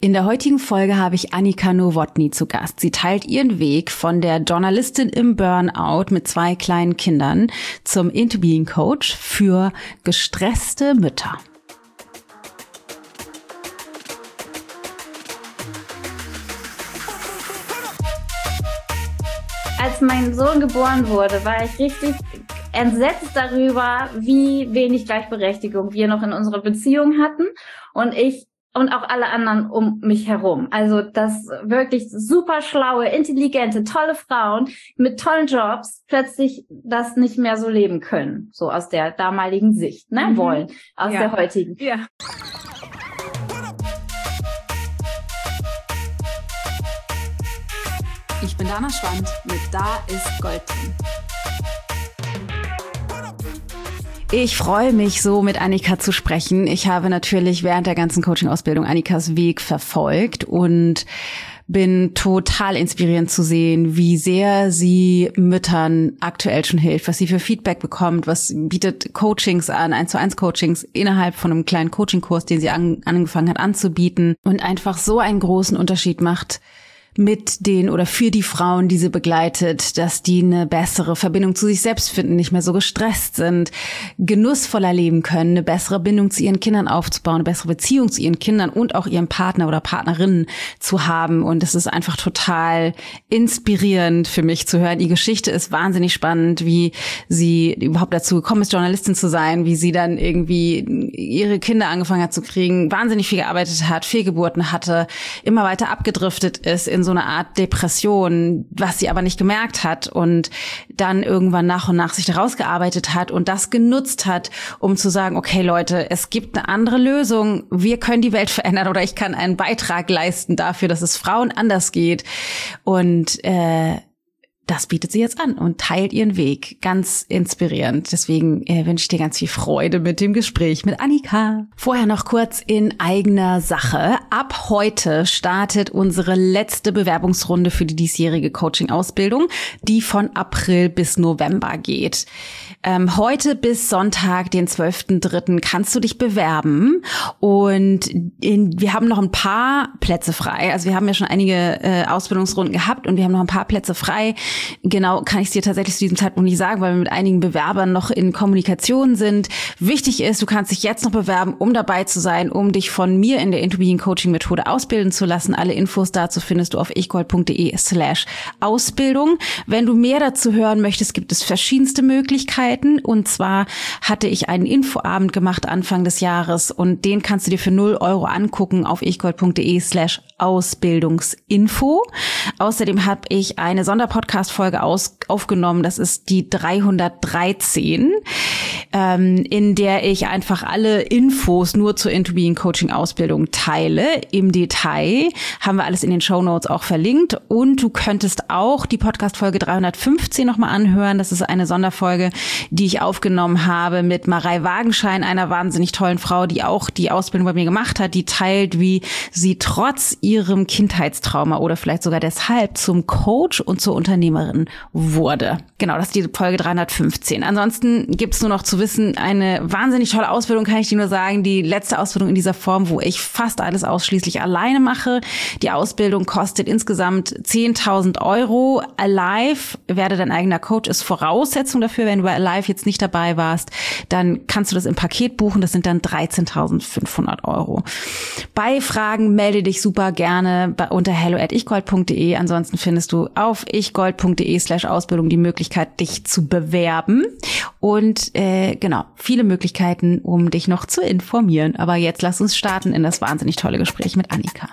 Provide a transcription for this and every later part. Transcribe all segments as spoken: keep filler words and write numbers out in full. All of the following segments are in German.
In der heutigen Folge habe ich Annika Nowotny zu Gast. Sie teilt ihren Weg von der Journalistin im Burnout mit zwei kleinen Kindern zum Into Being Coach für gestresste Mütter. Als mein Sohn geboren wurde, war ich richtig entsetzt darüber, wie wenig Gleichberechtigung wir noch in unserer Beziehung hatten und ich und auch alle anderen um mich herum. Also, dass wirklich super schlaue, intelligente, tolle Frauen mit tollen Jobs plötzlich das nicht mehr so leben können. So aus der damaligen Sicht, ne? Mhm. Wollen. Aus ja. der heutigen. Ja. Ich bin Dana Schwand mit Da ist Gold drin. Ich freue mich so, mit Annika zu sprechen. Ich habe natürlich während der ganzen Coaching-Ausbildung Annikas Weg verfolgt und bin total inspirierend zu sehen, wie sehr sie Müttern aktuell schon hilft, was sie für Feedback bekommt, was bietet Coachings an, eins zu eins Coachings innerhalb von einem kleinen Coaching-Kurs, den sie an, angefangen hat anzubieten und einfach so einen großen Unterschied macht mit den oder für die Frauen, die sie begleitet, dass die eine bessere Verbindung zu sich selbst finden, nicht mehr so gestresst sind, genussvoller leben können, eine bessere Bindung zu ihren Kindern aufzubauen, eine bessere Beziehung zu ihren Kindern und auch ihrem Partner oder Partnerinnen zu haben. Und es ist einfach total inspirierend für mich zu hören. Die Geschichte ist wahnsinnig spannend, wie sie überhaupt dazu gekommen ist, Journalistin zu sein, wie sie dann irgendwie ihre Kinder angefangen hat zu kriegen, wahnsinnig viel gearbeitet hat, Fehlgeburten hatte, immer weiter abgedriftet ist in so eine Art Depression, was sie aber nicht gemerkt hat und dann irgendwann nach und nach sich daraus gearbeitet hat und das genutzt hat, um zu sagen, okay Leute, es gibt eine andere Lösung, wir können die Welt verändern oder ich kann einen Beitrag leisten dafür, dass es Frauen anders geht und äh, das bietet sie jetzt an und teilt ihren Weg. Ganz inspirierend. Deswegen äh, wünsche ich dir ganz viel Freude mit dem Gespräch mit Annika. Vorher noch kurz in eigener Sache. Ab heute startet unsere letzte Bewerbungsrunde für die diesjährige Coaching-Ausbildung, die von April bis November geht. Ähm, heute bis Sonntag, den zwölften dritten kannst du dich bewerben und in, wir haben noch ein paar Plätze frei. Also wir haben ja schon einige äh, Ausbildungsrunden gehabt und wir haben noch ein paar Plätze frei. Genau kann ich es dir tatsächlich zu diesem Zeitpunkt nicht sagen, weil wir mit einigen Bewerbern noch in Kommunikation sind. Wichtig ist, du kannst dich jetzt noch bewerben, um dabei zu sein, um dich von mir in der Into Being Coaching Methode ausbilden zu lassen. Alle Infos dazu findest du auf ichgold.de slash Ausbildung. Wenn du mehr dazu hören möchtest, gibt es verschiedenste Möglichkeiten. Und zwar hatte ich einen Infoabend gemacht Anfang des Jahres und den kannst du dir für null Euro angucken auf ichgold.de slash Ausbildungsinfo. Außerdem habe ich eine Sonderpodcast-Folge aus, aufgenommen, das ist die dreihundertdreizehn, ähm, in der ich einfach alle Infos nur zur Into Being Coaching Ausbildung teile. Im Detail haben wir alles in den Shownotes auch verlinkt und du könntest auch die Podcast-Folge dreihundertfünfzehn nochmal anhören. Das ist eine Sonderfolge, die ich aufgenommen habe mit Marei Wagenschein, einer wahnsinnig tollen Frau, die auch die Ausbildung bei mir gemacht hat, die teilt, wie sie trotz ihrem Kindheitstrauma oder vielleicht sogar deshalb zum Coach und zur Unternehmerin wurde. Genau, das ist die Folge dreihundertfünfzehn. Ansonsten gibt's nur noch zu wissen, eine wahnsinnig tolle Ausbildung, kann ich dir nur sagen, die letzte Ausbildung in dieser Form, wo ich fast alles ausschließlich alleine mache. Die Ausbildung kostet insgesamt zehntausend Euro. Alive, werde dein eigener Coach, ist Voraussetzung dafür. Wenn du bei Alive jetzt nicht dabei warst, dann kannst du das im Paket buchen. Das sind dann dreizehntausendfünfhundert Euro. Bei Fragen melde dich super gerne bei, unter hello at ichgold punkt de. Ansonsten findest du auf ichgold.de slash Ausbildung die Möglichkeit, dich zu bewerben. Und äh, genau, viele Möglichkeiten, um dich noch zu informieren. Aber jetzt lass uns starten in das wahnsinnig tolle Gespräch mit Annika.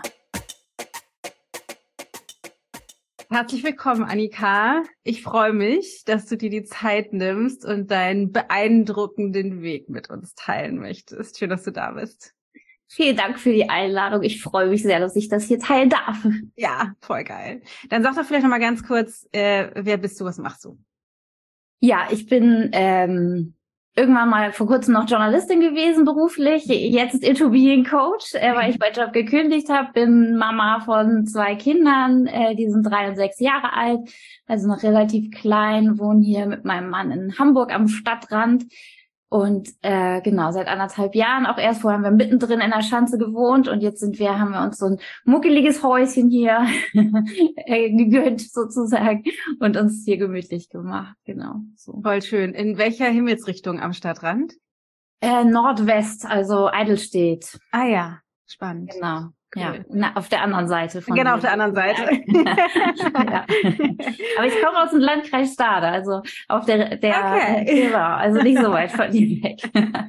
Herzlich willkommen, Annika. Ich freue mich, dass du dir die Zeit nimmst und deinen beeindruckenden Weg mit uns teilen möchtest. Schön, dass du da bist. Vielen Dank für die Einladung. Ich freue mich sehr, dass ich das hier teilen darf. Ja, voll geil. Dann sag doch vielleicht noch mal ganz kurz, äh, wer bist du, was machst du? Ja, ich bin ähm, irgendwann mal vor kurzem noch Journalistin gewesen beruflich. Jetzt ist Into Being Coach, äh, weil ich meinen Job gekündigt habe. Bin Mama von zwei Kindern, äh, die sind drei und sechs Jahre alt, also noch relativ klein, wohne hier mit meinem Mann in Hamburg am Stadtrand. Und äh, genau, seit anderthalb Jahren auch erst. Vorher haben wir mittendrin in der Schanze gewohnt und jetzt sind wir, haben wir uns so ein muckeliges Häuschen hier gegönnt sozusagen und uns hier gemütlich gemacht. Genau. So. Voll schön. In welcher Himmelsrichtung am Stadtrand? Äh, Nordwest, also Eidelstedt. Ah ja, spannend. Genau. Cool. Ja, na, auf der anderen Seite von Genau, auf der anderen Seite. Ja. Aber ich komme aus dem Landkreis Stade, also auf der, der, okay. Genau, also nicht so weit von dir weg.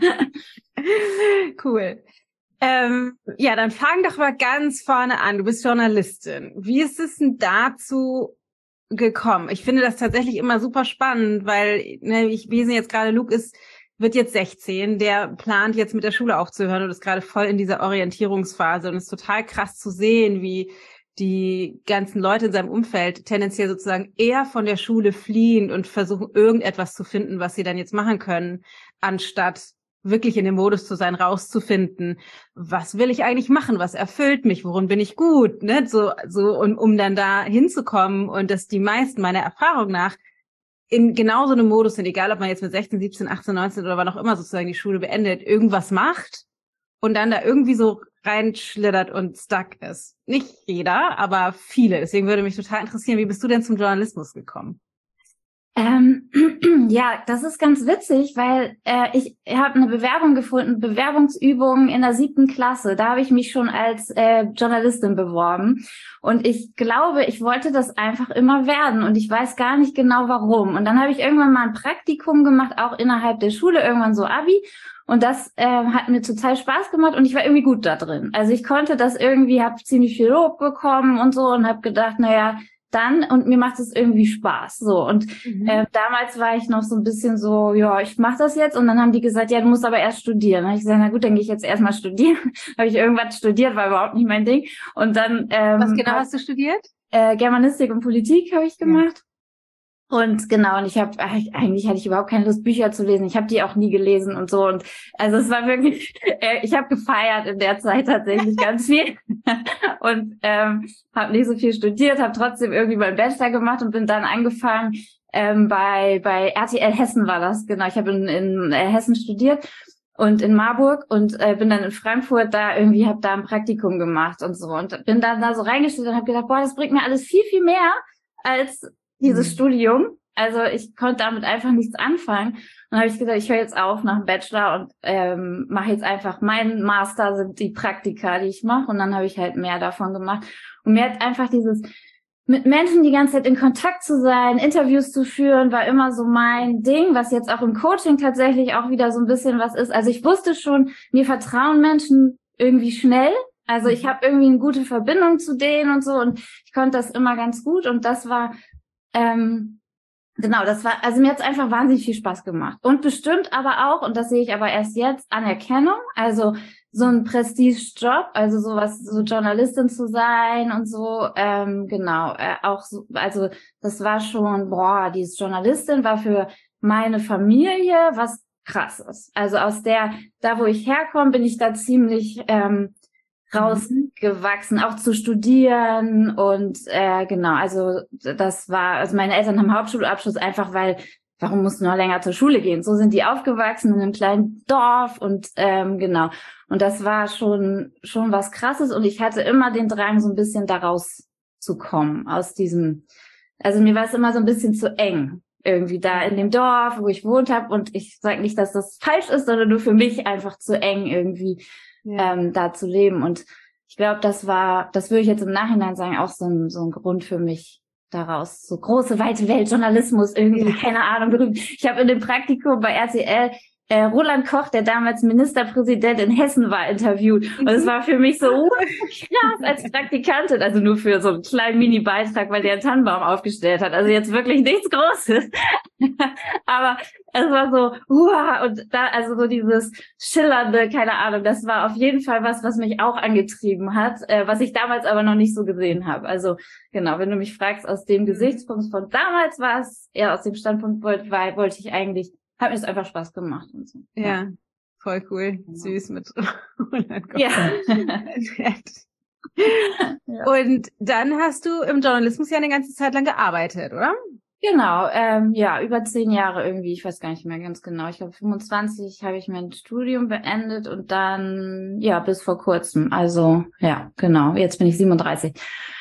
Cool. Ähm, ja, dann fang doch mal ganz vorne an. Du bist Journalistin. Wie ist es denn dazu gekommen? Ich finde das tatsächlich immer super spannend, weil, ne, ich lese jetzt gerade, Luke ist wird jetzt sechzehn, der plant jetzt mit der Schule aufzuhören und ist gerade voll in dieser Orientierungsphase und ist total krass zu sehen, wie die ganzen Leute in seinem Umfeld tendenziell sozusagen eher von der Schule fliehen und versuchen, irgendetwas zu finden, was sie dann jetzt machen können, anstatt wirklich in dem Modus zu sein, rauszufinden, was will ich eigentlich machen, was erfüllt mich, worin bin ich gut, ne, so, so, und um dann da hinzukommen und dass die meisten meiner Erfahrung nach in genau so einem Modus sind, egal ob man jetzt mit sechzehn, siebzehn, achtzehn, neunzehn oder wann auch immer sozusagen die Schule beendet, irgendwas macht und dann da irgendwie so reinschlittert und stuck ist. Nicht jeder, aber viele. Deswegen würde mich total interessieren, wie bist du denn zum Journalismus gekommen? Ähm, ja, das ist ganz witzig, weil äh, ich habe eine Bewerbung gefunden, Bewerbungsübung in der siebten Klasse. Da habe ich mich schon als äh, Journalistin beworben. Und ich glaube, ich wollte das einfach immer werden. Und ich weiß gar nicht genau, warum. Und dann habe ich irgendwann mal ein Praktikum gemacht, auch innerhalb der Schule, irgendwann so Abi. Und das äh, hat mir total Spaß gemacht und ich war irgendwie gut da drin. Also ich konnte das irgendwie, habe ziemlich viel Lob bekommen und so und habe gedacht, naja, dann, und mir macht es irgendwie Spaß. So, und mhm. äh, damals war ich noch so ein bisschen so, ja, ich mache das jetzt. Und dann haben die gesagt, ja, du musst aber erst studieren. Dann habe ich gesagt, na gut, dann gehe ich jetzt erstmal studieren. Habe ich irgendwas studiert, war überhaupt nicht mein Ding. Und dann ähm, was genau hast du studiert? Äh, Germanistik und Politik habe ich gemacht. Ja. Und genau, und ich habe, eigentlich hatte ich überhaupt keine Lust, Bücher zu lesen. Ich habe die auch nie gelesen und so. Und also es war wirklich, äh, ich habe gefeiert in der Zeit tatsächlich ganz viel. Und ähm, habe nicht so viel studiert, habe trotzdem irgendwie meinen Bachelor gemacht und bin dann angefangen, ähm, bei bei R T L Hessen war das, genau. Ich habe in, in äh, Hessen studiert und in Marburg und äh, bin dann in Frankfurt da irgendwie, habe da ein Praktikum gemacht und so. Und bin dann da so reingestellt und habe gedacht, boah, das bringt mir alles viel, viel mehr als dieses mhm. Studium. Also ich konnte damit einfach nichts anfangen. Und dann habe ich gesagt, ich höre jetzt auf nach dem Bachelor und ähm, mache jetzt einfach, mein Master sind die Praktika, die ich mache. Und dann habe ich halt mehr davon gemacht. Und mir hat einfach dieses, mit Menschen die ganze Zeit in Kontakt zu sein, Interviews zu führen, war immer so mein Ding, was jetzt auch im Coaching tatsächlich auch wieder so ein bisschen was ist. Also ich wusste schon, mir vertrauen Menschen irgendwie schnell. Also ich habe irgendwie eine gute Verbindung zu denen und so. Und ich konnte das immer ganz gut. Und das war... Ähm, genau, das war, also mir hat's einfach wahnsinnig viel Spaß gemacht. Und bestimmt aber auch, und das sehe ich aber erst jetzt, Anerkennung, also so ein Prestigejob, also sowas, so Journalistin zu sein und so, ähm, genau, äh, auch so, also das war schon, boah, dieses Journalistin war für meine Familie was Krasses. Also aus der, da wo ich herkomme, bin ich da ziemlich, ähm, rausgewachsen, auch zu studieren und äh, genau, also das war, also meine Eltern haben Hauptschulabschluss einfach, weil, warum musst du noch länger zur Schule gehen? So sind die aufgewachsen in einem kleinen Dorf und ähm, genau, und das war schon schon was Krasses und ich hatte immer den Drang, so ein bisschen daraus zu kommen, aus diesem, also mir war es immer so ein bisschen zu eng, irgendwie da in dem Dorf, wo ich gewohnt habe und ich sage nicht, dass das falsch ist, sondern nur für mich einfach zu eng irgendwie, ja. ähm, da zu leben. Und ich glaube, das war, das würde ich jetzt im Nachhinein sagen, auch so ein, so ein Grund für mich daraus. So große, weite Welt, Journalismus, irgendwie, ja. keine Ahnung, berühmt. Ich habe in dem Praktikum bei R T L äh, Roland Koch, der damals Ministerpräsident in Hessen war, interviewt. Und es war für mich so uh, krass als Praktikantin, also nur für so einen kleinen Mini-Beitrag, weil der einen Tannenbaum aufgestellt hat. Also jetzt wirklich nichts Großes. Aber es war so, uh, und da, also so dieses schillernde, keine Ahnung, das war auf jeden Fall was, was mich auch angetrieben hat, äh, was ich damals aber noch nicht so gesehen habe. Also genau, wenn du mich fragst, aus dem Gesichtspunkt von damals war es, eher aus dem Standpunkt wollte, weil, wollte ich eigentlich, hat mir das einfach Spaß gemacht und so. Ja, ja. Voll cool, genau. Süß mit Roland Koch. Ja. Ja. Und dann hast du im Journalismus ja eine ganze Zeit lang gearbeitet, oder? Genau, ähm, ja, über zehn Jahre irgendwie, ich weiß gar nicht mehr ganz genau. Ich glaube, fünfundzwanzig habe ich mein Studium beendet und dann, ja, bis vor kurzem. Also, ja, genau, jetzt bin ich siebenunddreißig.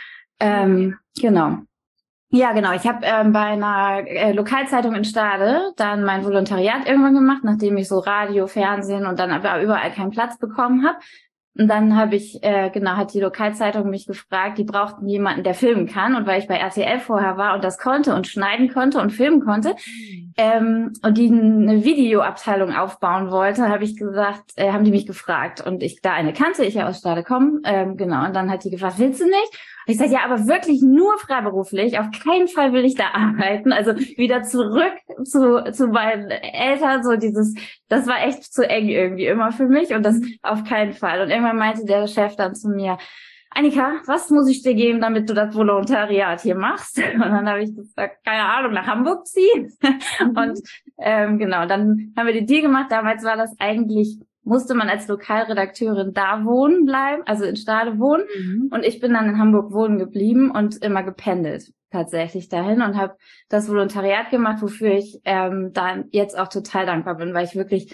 Ähm, genau. Ja, genau. Ich habe ähm, bei einer äh, Lokalzeitung in Stade dann mein Volontariat irgendwann gemacht, nachdem ich so Radio, Fernsehen und dann aber überall keinen Platz bekommen habe. Und dann habe ich, äh, genau, hat die Lokalzeitung mich gefragt, die brauchten jemanden, der filmen kann. Und weil ich bei R T L vorher war und das konnte und schneiden konnte und filmen konnte, mhm. ähm, und die eine Videoabteilung aufbauen wollte, habe ich gesagt, äh, haben die mich gefragt. Und ich da eine kannte, ich ja aus Stade komme, ähm, genau. Und dann hat die gefragt, willst du nicht? Und ich sage, ja, aber wirklich nur freiberuflich. Auf keinen Fall will ich da arbeiten. Also wieder zurück zu zu meinen Eltern. So dieses, das war echt zu eng irgendwie immer für mich. Und das auf keinen Fall. Und irgendwann meinte der Chef dann zu mir, Annika, was muss ich dir geben, damit du das Volontariat hier machst? Und dann habe ich gesagt, keine Ahnung, nach Hamburg ziehen. Mhm. Und ähm, genau, dann haben wir den Deal gemacht. Damals war das eigentlich, musste man als Lokalredakteurin da wohnen bleiben, also in Stade wohnen. Mhm. Und ich bin dann in Hamburg wohnen geblieben und immer gependelt tatsächlich dahin und habe das Volontariat gemacht, wofür ich ähm, dann jetzt auch total dankbar bin, weil ich wirklich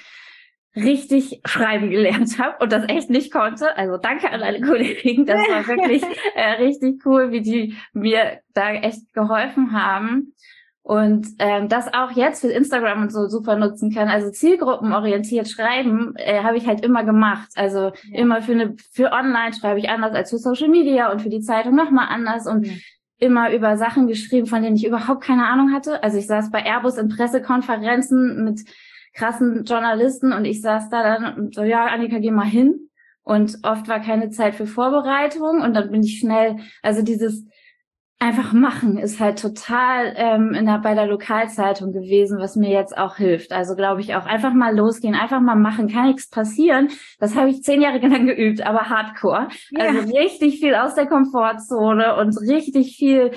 richtig schreiben gelernt habe und das echt nicht konnte. Also danke an alle Kollegen, das war wirklich äh, richtig cool, wie die mir da echt geholfen haben. Und ähm, das auch jetzt für Instagram und so super nutzen kann. Also zielgruppenorientiert schreiben äh, habe ich halt immer gemacht. Also ja. immer für eine für online schreibe ich anders als für Social Media und für die Zeitung nochmal anders und ja. immer über Sachen geschrieben, von denen ich überhaupt keine Ahnung hatte. Also ich saß bei Airbus in Pressekonferenzen mit krassen Journalisten und ich saß da dann und so, ja, Annika, geh mal hin. Und oft war keine Zeit für Vorbereitung und dann bin ich schnell, also dieses einfach machen ist halt total ähm, in der, bei der Lokalzeitung gewesen, was mir jetzt auch hilft. Also glaube ich auch, einfach mal losgehen, einfach mal machen, kann nichts passieren. Das habe ich zehn Jahre lang geübt, aber hardcore. Ja. Also richtig viel aus der Komfortzone und richtig viel,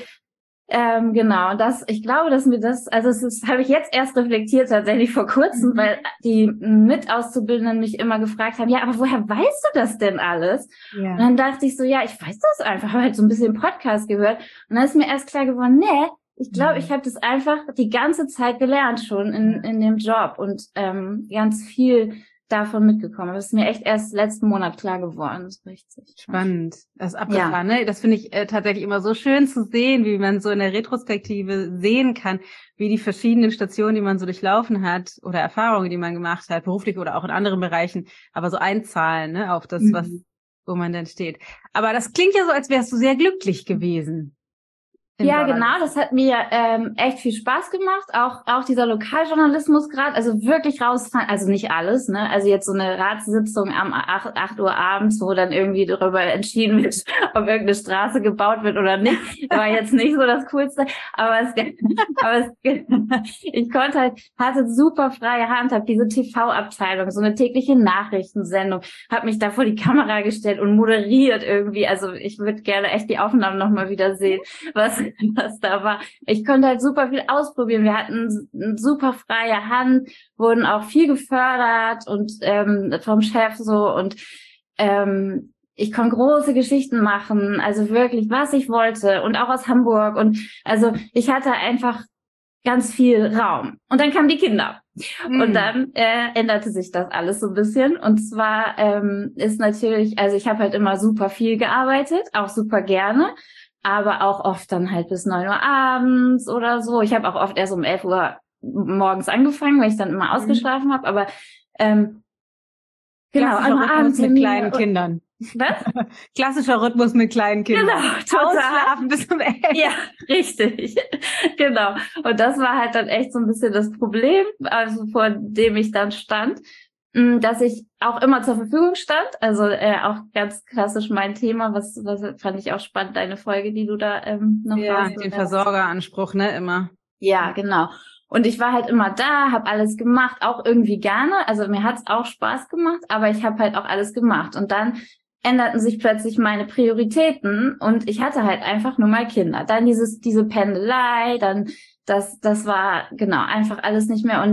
ähm, genau. Das, ich glaube, dass mir das, also es ist, habe ich jetzt erst reflektiert tatsächlich vor kurzem, mhm. weil die Mitauszubildenden mich immer gefragt haben, ja, aber woher weißt du das denn alles? Ja. Und dann dachte ich so, ja, ich weiß das einfach, habe halt so ein bisschen Podcast gehört und dann ist mir erst klar geworden, nee, ich glaube, mhm. ich habe das einfach die ganze Zeit gelernt schon in in dem Job und ähm, ganz viel davon mitgekommen. Das ist mir echt erst letzten Monat klar geworden. Das ist richtig spannend. Das ist abgefahren, ja. ne? Das finde ich äh, tatsächlich immer so schön zu sehen, wie man so in der Retrospektive sehen kann, wie die verschiedenen Stationen, die man so durchlaufen hat oder Erfahrungen, die man gemacht hat, beruflich oder auch in anderen Bereichen, aber so einzahlen, ne, auf das, mhm. was, wo man dann steht. Aber das klingt ja so, als wärst du sehr glücklich gewesen. Ja, genau, das hat mir ähm, echt viel Spaß gemacht, auch auch dieser Lokaljournalismus gerade, also wirklich rausfahren, also nicht alles, ne, also jetzt so eine Ratssitzung am acht Uhr abends, wo dann irgendwie darüber entschieden wird, ob irgendeine Straße gebaut wird oder nicht, war jetzt nicht so das Coolste, aber es, aber es, ich konnte halt, hatte super freie Hand, habe diese T V-Abteilung, so eine tägliche Nachrichtensendung, habe mich da vor die Kamera gestellt und moderiert irgendwie, also ich würde gerne echt die Aufnahmen nochmal wieder sehen, was was da war. Ich konnte halt super viel ausprobieren. Wir hatten eine super freie Hand, wurden auch viel gefördert und ähm, vom Chef so und ähm, ich konnte große Geschichten machen, also wirklich, was ich wollte und auch aus Hamburg und also ich hatte einfach ganz viel Raum. Und dann kamen die Kinder. Mhm. Und dann äh, änderte sich das alles so ein bisschen. Und zwar ähm, ist natürlich, also ich habe halt immer super viel gearbeitet, auch super gerne, aber auch oft dann halt bis neun Uhr abends oder so. Ich habe auch oft erst um elf Uhr morgens angefangen, weil ich dann immer ausgeschlafen mhm. habe. Aber ähm, genau, klassischer Rhythmus mit kleinen Kindern. Was? Klassischer Rhythmus mit kleinen Kindern. Genau, total. Ausschlafen bis um elf. Ja, richtig. Genau. Und das war halt dann echt so ein bisschen das Problem, also vor dem ich dann stand, dass ich auch immer zur Verfügung stand, also äh, auch ganz klassisch mein Thema, was was fand ich auch spannend, deine Folge, die du da ähm, noch ja, hast. Ja, den Versorgeranspruch, ne, immer. Ja, genau. Und ich war halt immer da, habe alles gemacht, auch irgendwie gerne, also mir hat's auch Spaß gemacht, aber ich habe halt auch alles gemacht und dann änderten sich plötzlich meine Prioritäten und ich hatte halt einfach nur mal Kinder. Dann dieses diese Pendelei, dann das das war genau einfach alles nicht mehr und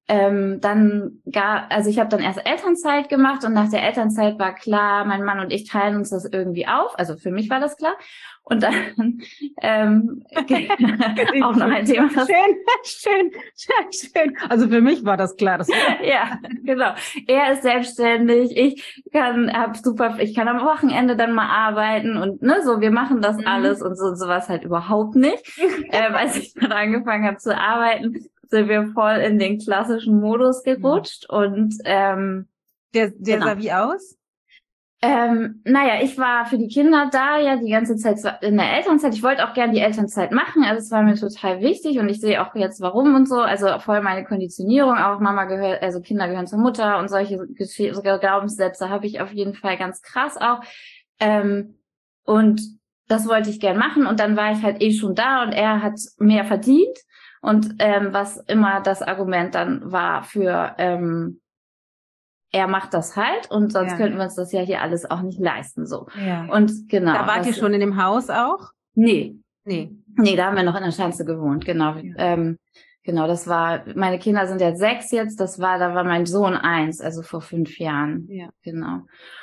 ähm, dann gar, also ich habe dann erst Elternzeit gemacht und nach der Elternzeit war klar, mein Mann und ich teilen uns das irgendwie auf. Also für mich war das klar. Und dann ähm, auch noch ein Thema. Schön, schön, schön, schön. Also für mich war das klar. Das ja, genau. Er ist selbstständig. Ich kann, hab super, ich kann am Wochenende dann mal arbeiten und ne, so. Wir machen das mhm. alles und so sowas halt überhaupt nicht. ähm, als ich dann angefangen habe zu arbeiten, sind wir voll in den klassischen Modus gerutscht mhm. und ähm, der, der genau. sah wie aus? Ähm, naja, ich war für die Kinder da, ja, die ganze Zeit in der Elternzeit. Ich wollte auch gerne die Elternzeit machen, also es war mir total wichtig und ich sehe auch jetzt warum und so, also voll meine Konditionierung, auch Mama gehört, also Kinder gehören zur Mutter und solche Gesch- Glaubenssätze habe ich auf jeden Fall ganz krass auch. Ähm, und das wollte ich gern machen und dann war ich halt eh schon da und er hat mehr verdient und ähm, was immer das Argument dann war für ähm, er macht das halt und sonst ja. könnten wir uns das ja hier alles auch nicht leisten, so. Ja. Und genau. Da wart ihr schon in dem Haus auch? Nee. Nee. Nee, da haben wir noch in der Schanze gewohnt, genau. Ja. Ähm, genau, das war, meine Kinder sind jetzt sechs jetzt, das war, da war mein Sohn eins, also vor fünf Jahren. Ja. Genau.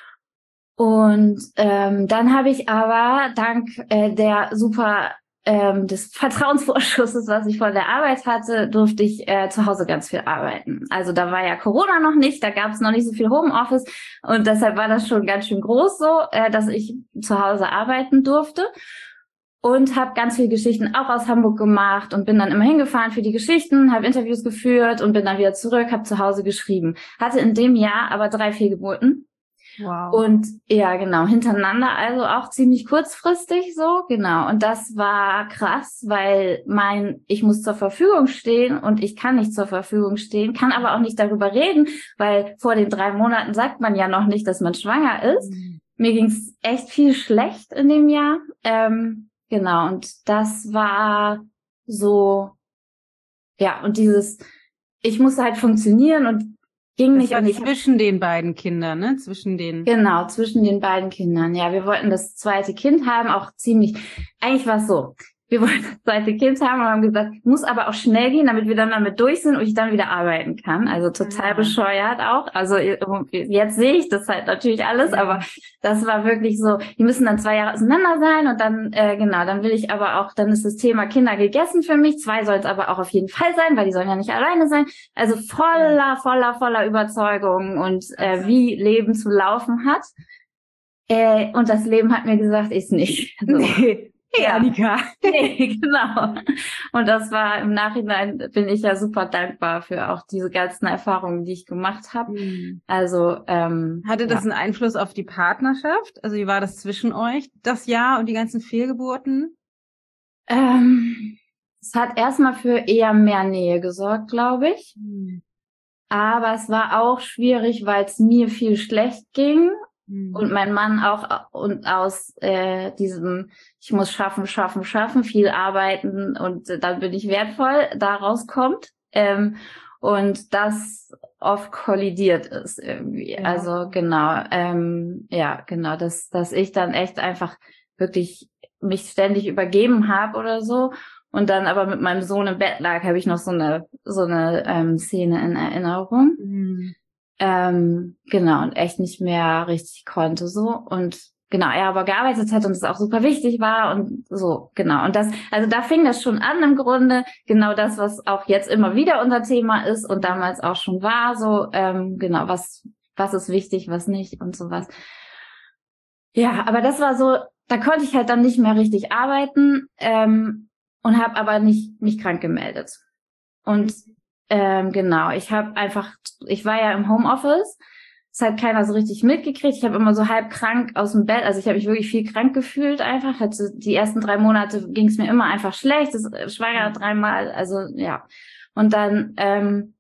Und ähm, dann habe ich aber dank äh, der super ähm, des Vertrauensvorschusses, was ich von der Arbeit hatte, durfte ich äh, zu Hause ganz viel arbeiten. Also da war ja Corona noch nicht, da gab es noch nicht so viel Homeoffice und deshalb war das schon ganz schön groß so, äh, dass ich zu Hause arbeiten durfte und habe ganz viele Geschichten auch aus Hamburg gemacht und bin dann immer hingefahren für die Geschichten, habe Interviews geführt und bin dann wieder zurück, habe zu Hause geschrieben. Hatte in dem Jahr aber drei Fehlgeburten. Wow. Und ja, genau, hintereinander, also auch ziemlich kurzfristig so, genau. Und das war krass, weil mein, ich muss zur Verfügung stehen und ich kann nicht zur Verfügung stehen, kann aber auch nicht darüber reden, weil vor den drei Monaten sagt man ja noch nicht, dass man schwanger ist. Mhm. Mir ging's echt viel schlecht in dem Jahr. Ähm, genau, und das war so, ja, und dieses, ich musste halt funktionieren und ging das nicht. war Und ich zwischen den beiden Kindern, ne? Zwischen den. Genau, zwischen den beiden Kindern. Ja, wir wollten das zweite Kind haben, auch ziemlich, eigentlich war es so, wir wollten das zweite Kind haben und haben gesagt, muss aber auch schnell gehen, damit wir dann damit durch sind und ich dann wieder arbeiten kann. Also total ja. bescheuert auch. Also jetzt sehe ich das halt natürlich alles, ja. aber das war wirklich so, die müssen dann zwei Jahre auseinander sein und dann, äh, genau, dann will ich aber auch, dann ist das Thema Kinder gegessen für mich. Zwei soll es aber auch auf jeden Fall sein, weil die sollen ja nicht alleine sein. Also voller, ja. voller, voller Überzeugung und äh, wie Leben zu laufen hat. Äh, und das Leben hat mir gesagt, ist nicht. So. Nee. Hey, ja. Annika. Nee, genau. Und das war im Nachhinein, bin ich ja super dankbar für auch diese ganzen Erfahrungen, die ich gemacht habe. Mhm. Also ähm, hatte das ja. einen Einfluss auf die Partnerschaft? Also wie war das zwischen euch, das Jahr und die ganzen Fehlgeburten? Ähm, es hat erstmal für eher mehr Nähe gesorgt, glaube ich. Mhm. Aber es war auch schwierig, weil es mir viel schlecht ging. Und mein Mann auch und aus äh, diesem, ich muss schaffen, schaffen, schaffen, viel arbeiten und äh, dann bin ich wertvoll, daraus kommt. Ähm, und das oft kollidiert ist irgendwie. Ja. Also genau, ähm, ja, genau, dass, dass ich dann echt einfach wirklich mich ständig übergeben habe oder so. Und dann aber mit meinem Sohn im Bett lag, habe ich noch so eine so eine ähm, Szene in Erinnerung. Mhm. Ähm, genau, und echt nicht mehr richtig konnte, so. Und genau, er aber gearbeitet hat und es auch super wichtig war und so, genau. Und das, also da fing das schon an im Grunde, genau das, was auch jetzt immer wieder unser Thema ist und damals auch schon war, so, ähm, genau, was, was ist wichtig, was nicht und sowas. Ja, aber das war so, da konnte ich halt dann nicht mehr richtig arbeiten, ähm, und habe aber nicht mich krank gemeldet. Und Ähm, genau, ich habe einfach, ich war ja im Homeoffice, es hat keiner so richtig mitgekriegt, ich habe immer so halb krank aus dem Bett, also ich habe mich wirklich viel krank gefühlt einfach, hatte die ersten drei Monate ging es mir immer einfach schlecht, das schwanger dreimal, also ja. Und dann, ähm,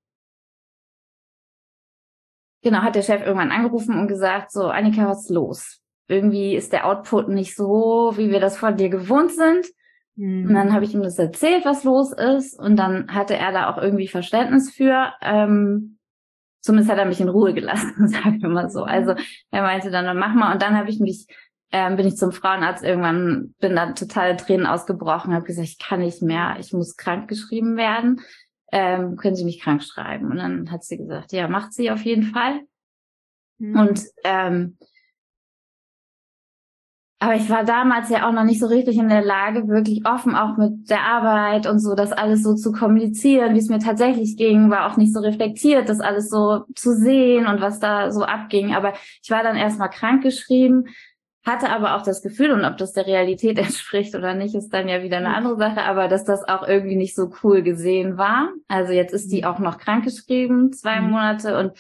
genau, hat der Chef irgendwann angerufen und gesagt, so, Annika, was ist los? Irgendwie ist der Output nicht so, wie wir das von dir gewohnt sind. Und dann habe ich ihm das erzählt, was los ist. Und dann hatte er da auch irgendwie Verständnis für. Ähm, zumindest hat er mich in Ruhe gelassen, sagen wir mal so. Also er meinte dann, dann mach mal. Und dann habe ich mich, ähm, bin ich zum Frauenarzt irgendwann, bin dann total in Tränen ausgebrochen, habe gesagt, ich kann nicht mehr, ich muss krank geschrieben werden. ähm, können Sie mich krank schreiben? Und dann hat sie gesagt, ja, macht sie auf jeden Fall. Mhm. Und ähm, aber ich war damals ja auch noch nicht so richtig in der Lage, wirklich offen auch mit der Arbeit und so, das alles so zu kommunizieren, wie es mir tatsächlich ging, war auch nicht so reflektiert, das alles so zu sehen und was da so abging. Aber ich war dann erstmal krankgeschrieben, hatte aber auch das Gefühl, und ob das der Realität entspricht oder nicht, ist dann ja wieder eine andere Sache, aber dass das auch irgendwie nicht so cool gesehen war. Also jetzt ist die auch noch krankgeschrieben, zwei mhm. Monate und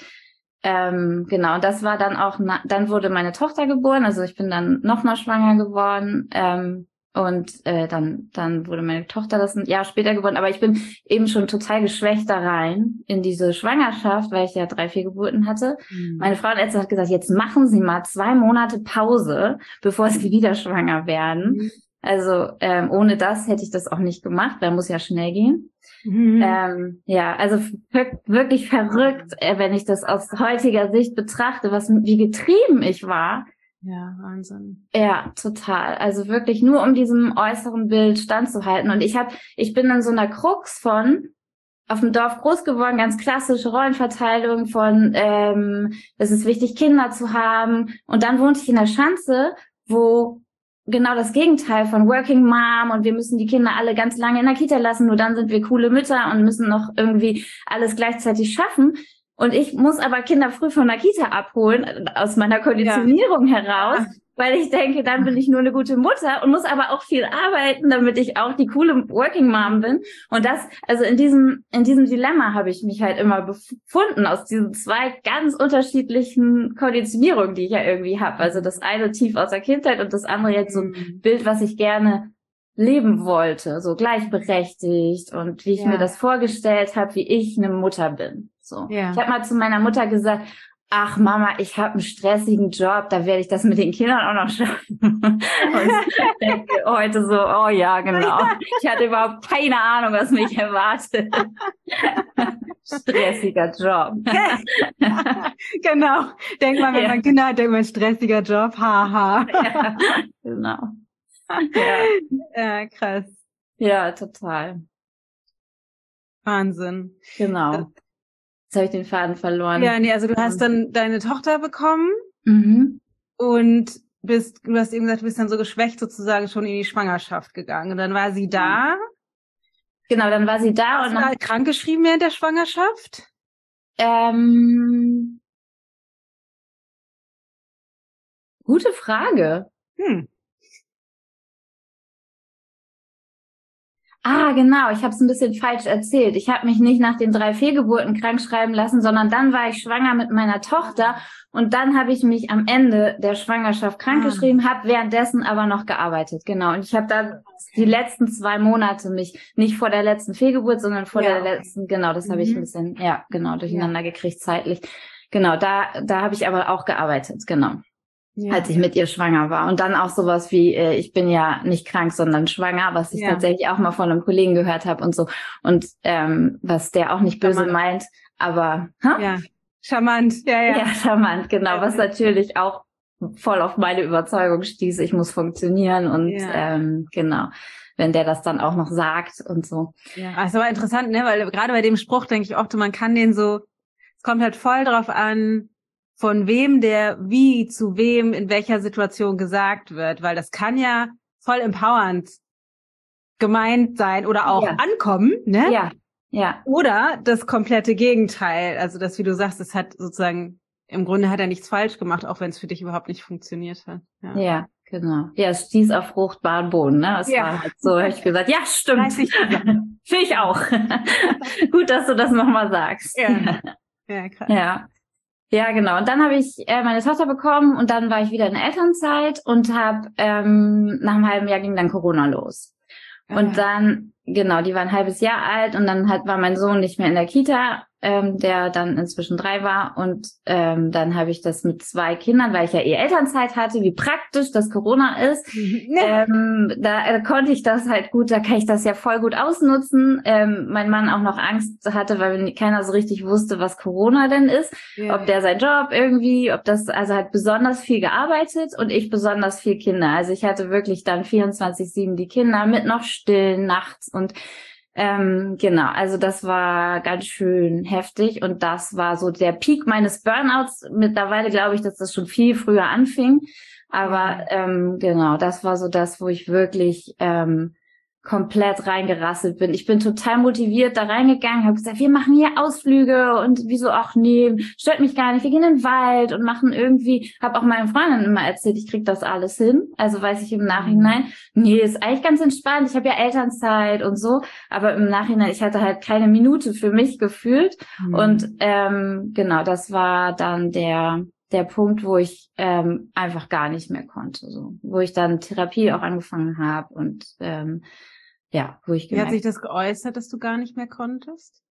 Ähm, genau, das war dann auch, na, dann wurde meine Tochter geboren, also ich bin dann noch mal schwanger geworden, ähm, und äh, dann dann wurde meine Tochter das ein Jahr später geboren, aber ich bin eben schon total geschwächt da rein in diese Schwangerschaft, weil ich ja drei Fehlgeburten hatte. Mhm. Meine Frauenärztin hat gesagt, jetzt machen Sie mal zwei Monate Pause, bevor Sie wieder schwanger werden. Mhm. Also ähm, ohne das hätte ich das auch nicht gemacht, weil muss ja schnell gehen. Mhm. Ähm, ja, also wirklich verrückt, äh, wenn ich das aus heutiger Sicht betrachte, was wie getrieben ich war. Ja, Wahnsinn. Ja, total. Also wirklich nur um diesem äußeren Bild standzuhalten. Und ich habe, ich bin in so einer Krux von auf dem Dorf groß geworden, ganz klassische Rollenverteilung von, ähm, es ist wichtig, Kinder zu haben. Und dann wohnte ich in der Schanze, wo genau das Gegenteil von Working Mom und wir müssen die Kinder alle ganz lange in der Kita lassen, nur dann sind wir coole Mütter und müssen noch irgendwie alles gleichzeitig schaffen. Und ich muss aber Kinder früh von der Kita abholen, aus meiner Konditionierung ja. heraus, weil ich denke, dann bin ich nur eine gute Mutter und muss aber auch viel arbeiten, damit ich auch die coole Working Mom bin. Und das, also in diesem, in diesem Dilemma habe ich mich halt immer befunden, aus diesen zwei ganz unterschiedlichen Konditionierungen, die ich ja irgendwie habe. Also das eine tief aus der Kindheit und das andere jetzt so ein Bild, was ich gerne leben wollte, so gleichberechtigt und wie ich ja. mir das vorgestellt habe, wie ich eine Mutter bin. So, ja. Ich habe mal zu meiner Mutter gesagt, ach Mama, ich habe einen stressigen Job, da werde ich das mit den Kindern auch noch schaffen. Und ich denke heute so, oh ja, genau. Ich hatte überhaupt keine Ahnung, was mich erwartet. Stressiger Job. Genau. Denkt man, wenn ja. man Kinder hat, denkt man, stressiger Job, haha. Ja, genau. Ja. ja, krass. Ja, total. Wahnsinn. Genau. Jetzt habe ich den Faden verloren. Ja, nee, also du hast dann deine Tochter bekommen mhm. und bist, du hast eben gesagt, du bist dann so geschwächt sozusagen schon in die Schwangerschaft gegangen. Und dann war sie da. Genau, dann war sie da. Hast und du halt krankgeschrieben während der Schwangerschaft? Ähm, gute Frage. Hm. Ah, genau, ich habe es ein bisschen falsch erzählt. Ich habe mich nicht nach den drei Fehlgeburten krank schreiben lassen, sondern dann war ich schwanger mit meiner Tochter und dann habe ich mich am Ende der Schwangerschaft krankgeschrieben, habe währenddessen aber noch gearbeitet. Genau, und ich habe dann die letzten zwei Monate mich nicht vor der letzten Fehlgeburt, sondern vor ja, der okay. letzten, genau, das mhm. habe ich ein bisschen, ja, genau, durcheinander ja. gekriegt zeitlich. Genau, da da habe ich aber auch gearbeitet, genau. Ja. Als ich mit ihr schwanger war. Und dann auch sowas wie, äh, ich bin ja nicht krank, sondern schwanger, was ich ja. tatsächlich auch mal von einem Kollegen gehört habe und so. Und ähm, was der auch nicht böse charmant. meint, aber ha? ja, charmant, ja, ja. Ja, charmant, genau. Ja. Was natürlich auch voll auf meine Überzeugung stieß, ich muss funktionieren und ja. ähm, genau, wenn der das dann auch noch sagt und so. Ja, also war interessant, ne? Weil gerade bei dem Spruch denke ich oft, man kann den so, es kommt halt voll drauf an, von wem der wie zu wem in welcher Situation gesagt wird, weil das kann ja voll empowernd gemeint sein oder auch ja. ankommen, ne? Ja, ja. Oder das komplette Gegenteil, also das, wie du sagst, es hat sozusagen, im Grunde hat er nichts falsch gemacht, auch wenn es für dich überhaupt nicht funktioniert hat. Ja, ja genau. Ja, es stieß auf fruchtbaren Boden, ne? Es ja. war halt so, habe ich gesagt, ja, stimmt. Finde ich auch. Gut, dass du das nochmal sagst. Ja, ja, krass. Ja. Ja, genau. Und dann habe ich äh, meine Tochter bekommen und dann war ich wieder in der Elternzeit und habe ähm, nach einem halben Jahr ging dann Corona los. Und ja. dann, genau, die war ein halbes Jahr alt und dann hat, war mein Sohn nicht mehr in der Kita, ähm, der dann inzwischen drei war. Und ähm, dann habe ich das mit zwei Kindern, weil ich ja eh Elternzeit hatte, wie praktisch das Corona ist. Ja. Ähm, da äh, konnte ich das halt gut, da kann ich das ja voll gut ausnutzen. Ähm, mein Mann auch noch Angst hatte, weil keiner so richtig wusste, was Corona denn ist. Ja. Ob der sein Job irgendwie, ob das, also hat besonders viel gearbeitet und ich besonders viel Kinder. Also ich hatte wirklich dann vierundzwanzig sieben die Kinder mit noch stillen nachts und Ähm, genau, also das war ganz schön heftig und das war so der Peak meines Burnouts. Mittlerweile glaube ich, dass das schon viel früher anfing, aber ähm, genau, das war so das, wo ich wirklich ähm, komplett reingerasselt bin. Ich bin total motiviert da reingegangen, habe gesagt, wir machen hier Ausflüge und wieso auch nee, stört mich gar nicht, wir gehen in den Wald und machen irgendwie, habe auch meinen Freundinnen immer erzählt, ich krieg das alles hin, also weiß ich im Nachhinein, nee, ist eigentlich ganz entspannt, ich habe ja Elternzeit und so, aber im Nachhinein, ich hatte halt keine Minute für mich gefühlt mhm. und ähm, genau, das war dann der der Punkt, wo ich ähm, einfach gar nicht mehr konnte, so, wo ich dann Therapie auch angefangen habe und ähm, ja, wo ich gemerkt. Wie hat sich das geäußert, dass du gar nicht mehr konntest?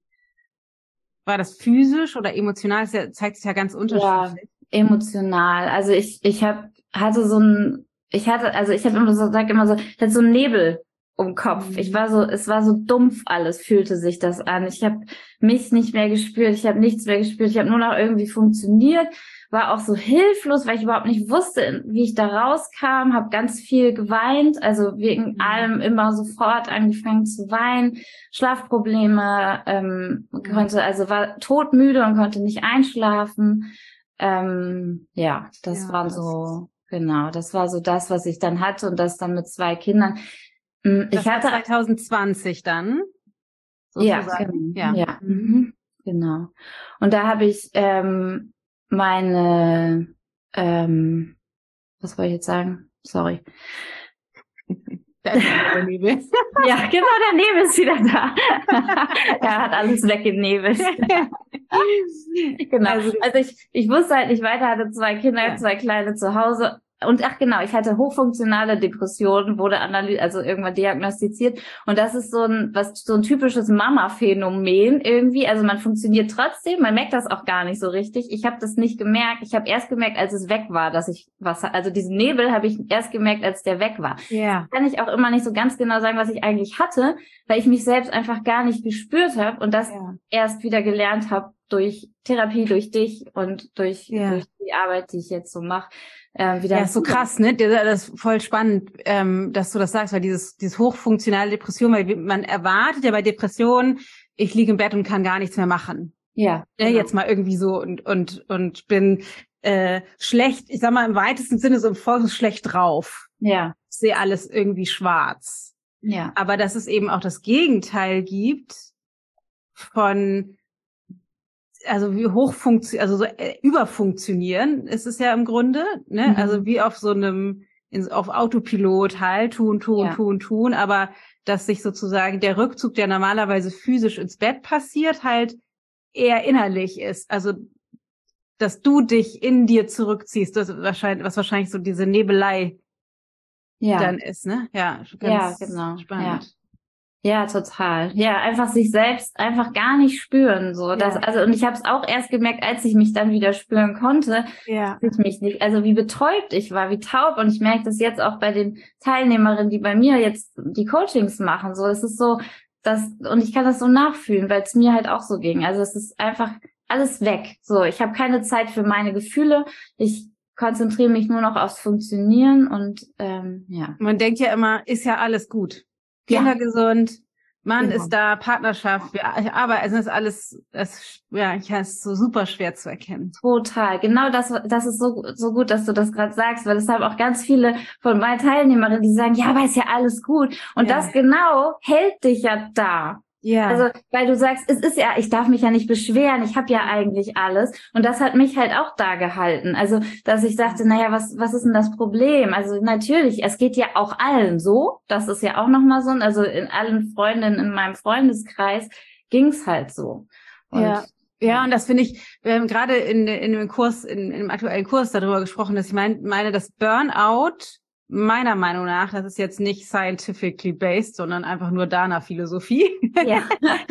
War das physisch oder emotional? Das zeigt sich ja ganz unterschiedlich. Ja, emotional. Also ich ich habe hatte so ein ich hatte also ich habe immer so sag immer so ich hatte so einen Nebel um Kopf. Mhm. Ich war so es war so dumpf alles fühlte sich das an. Ich habe mich nicht mehr gespürt, ich habe nichts mehr gespürt. Ich habe nur noch irgendwie funktioniert. War auch so hilflos, weil ich überhaupt nicht wusste, wie ich da rauskam, habe ganz viel geweint, also wegen mhm. allem immer sofort angefangen zu weinen, Schlafprobleme, ähm, mhm. konnte also war todmüde und konnte nicht einschlafen. Ähm, ja, das ja, waren so genau, das war so das, was ich dann hatte und das dann mit zwei Kindern. Ich das hatte war zwanzig zwanzig dann. Sozusagen. Ja, genau. Ja, mhm. genau. Und da habe ich ähm, meine, ähm, was wollte ich jetzt sagen? Sorry. Da ist der Nebel. Ja, genau, der Nebel ist wieder da. Er hat alles weggenebelt. Genau. Also, also ich, ich wusste halt nicht weiter, hatte zwei Kinder, ja. zwei Kleine zu Hause. Und ach genau, ich hatte hochfunktionale Depressionen, wurde analysiert, also irgendwann diagnostiziert. Und das ist so ein, was so ein typisches Mama-Phänomen irgendwie. Also man funktioniert trotzdem, man merkt das auch gar nicht so richtig. Ich habe das nicht gemerkt. Ich habe erst gemerkt, als es weg war, dass ich was, also diesen Nebel habe ich erst gemerkt, als der weg war. Ja. Kann ich auch immer nicht so ganz genau sagen, was ich eigentlich hatte, weil ich mich selbst einfach gar nicht gespürt habe und das ja. erst wieder gelernt habe durch Therapie, durch dich und durch, ja. durch die Arbeit, die ich jetzt so mache. Äh, wieder ja, ist so krass, ne? Das ist voll spannend, ähm, dass du das sagst, weil dieses, dieses hochfunktionale Depression, weil man erwartet ja bei Depressionen, ich liege im Bett und kann gar nichts mehr machen. Ja. Genau. Jetzt mal irgendwie so und und und bin äh, schlecht, ich sag mal im weitesten Sinne so im Volk schlecht drauf. Ja. Ich sehe alles irgendwie schwarz. Ja. Aber dass es eben auch das Gegenteil gibt von also wie hochfunktionieren, also so äh, überfunktionieren ist es ja im Grunde, ne? Mhm. Also wie auf so einem, in, auf Autopilot halt, tun, tun, ja. tun, tun, aber dass sich sozusagen der Rückzug, der normalerweise physisch ins Bett passiert, halt eher innerlich ist. Also, dass du dich in dir zurückziehst, das wahrscheinlich, was wahrscheinlich so diese Nebelei ja. dann ist, ne? Ja, ganz ja, genau. spannend. Ja. Ja, total. Ja, einfach sich selbst einfach gar nicht spüren, so. Das, ja. also, und ich habe es auch erst gemerkt, als ich mich dann wieder spüren konnte, ja. dass ich mich nicht, also wie betäubt ich war, wie taub. Und ich merke das jetzt auch bei den Teilnehmerinnen, die bei mir jetzt die Coachings machen, so. Das ist so, das, und ich kann das so nachfühlen, weil es mir halt auch so ging. Also es ist einfach alles weg. So, ich habe keine Zeit für meine Gefühle. Ich konzentriere mich nur noch aufs Funktionieren und ähm, ja. Man denkt ja immer, ist ja alles gut. Kinder ja. gesund, Mann genau. ist da, Partnerschaft, wir, aber es ist alles, das, ja, ich es ist so super schwer zu erkennen. Total, genau das, das ist so so gut, dass du das gerade sagst, weil es haben auch ganz viele von meinen Teilnehmerinnen, die sagen, ja, aber ist ja alles gut. Und ja. das genau hält dich ja da. Ja. Also, weil du sagst, es ist ja, ich darf mich ja nicht beschweren, ich habe ja eigentlich alles. Und das hat mich halt auch da gehalten. Also, dass ich dachte, naja, was was ist denn das Problem? Also natürlich, es geht ja auch allen so. Das ist ja auch nochmal so. Also in allen Freundinnen in meinem Freundeskreis ging's halt so. Und ja. Ja, und das finde ich, wir haben gerade in, in dem Kurs, in, in dem aktuellen Kurs darüber gesprochen, dass ich mein, meine, dass Burnout meiner Meinung nach, das ist jetzt nicht scientifically based, sondern einfach nur Dana-Philosophie, ja.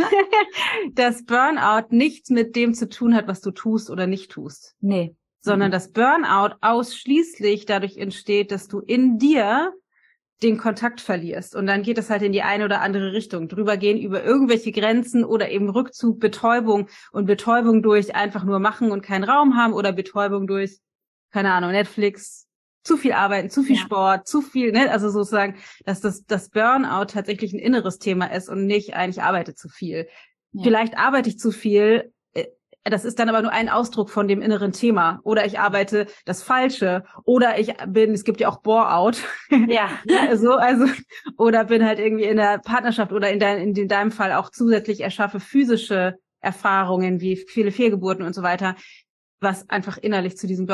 dass Burnout nichts mit dem zu tun hat, was du tust oder nicht tust. Nee. Sondern mhm. dass Burnout ausschließlich dadurch entsteht, dass du in dir den Kontakt verlierst. Und dann geht es halt in die eine oder andere Richtung. Drüber gehen über irgendwelche Grenzen oder eben Rückzug, Betäubung und Betäubung durch einfach nur machen und keinen Raum haben oder Betäubung durch, keine Ahnung, Netflix, zu viel arbeiten, zu viel ja. Sport, zu viel, ne, also sozusagen, dass das, das Burnout tatsächlich ein inneres Thema ist und nicht eigentlich arbeite zu viel. Ja. Vielleicht arbeite ich zu viel, das ist dann aber nur ein Ausdruck von dem inneren Thema. Oder ich arbeite das Falsche. Oder ich bin, es gibt ja auch Bore-out. Ja. so, also, oder bin halt irgendwie in der Partnerschaft oder in, dein, in deinem Fall auch zusätzlich erschaffe physische Erfahrungen wie viele Fehlgeburten und so weiter, was einfach innerlich zu diesem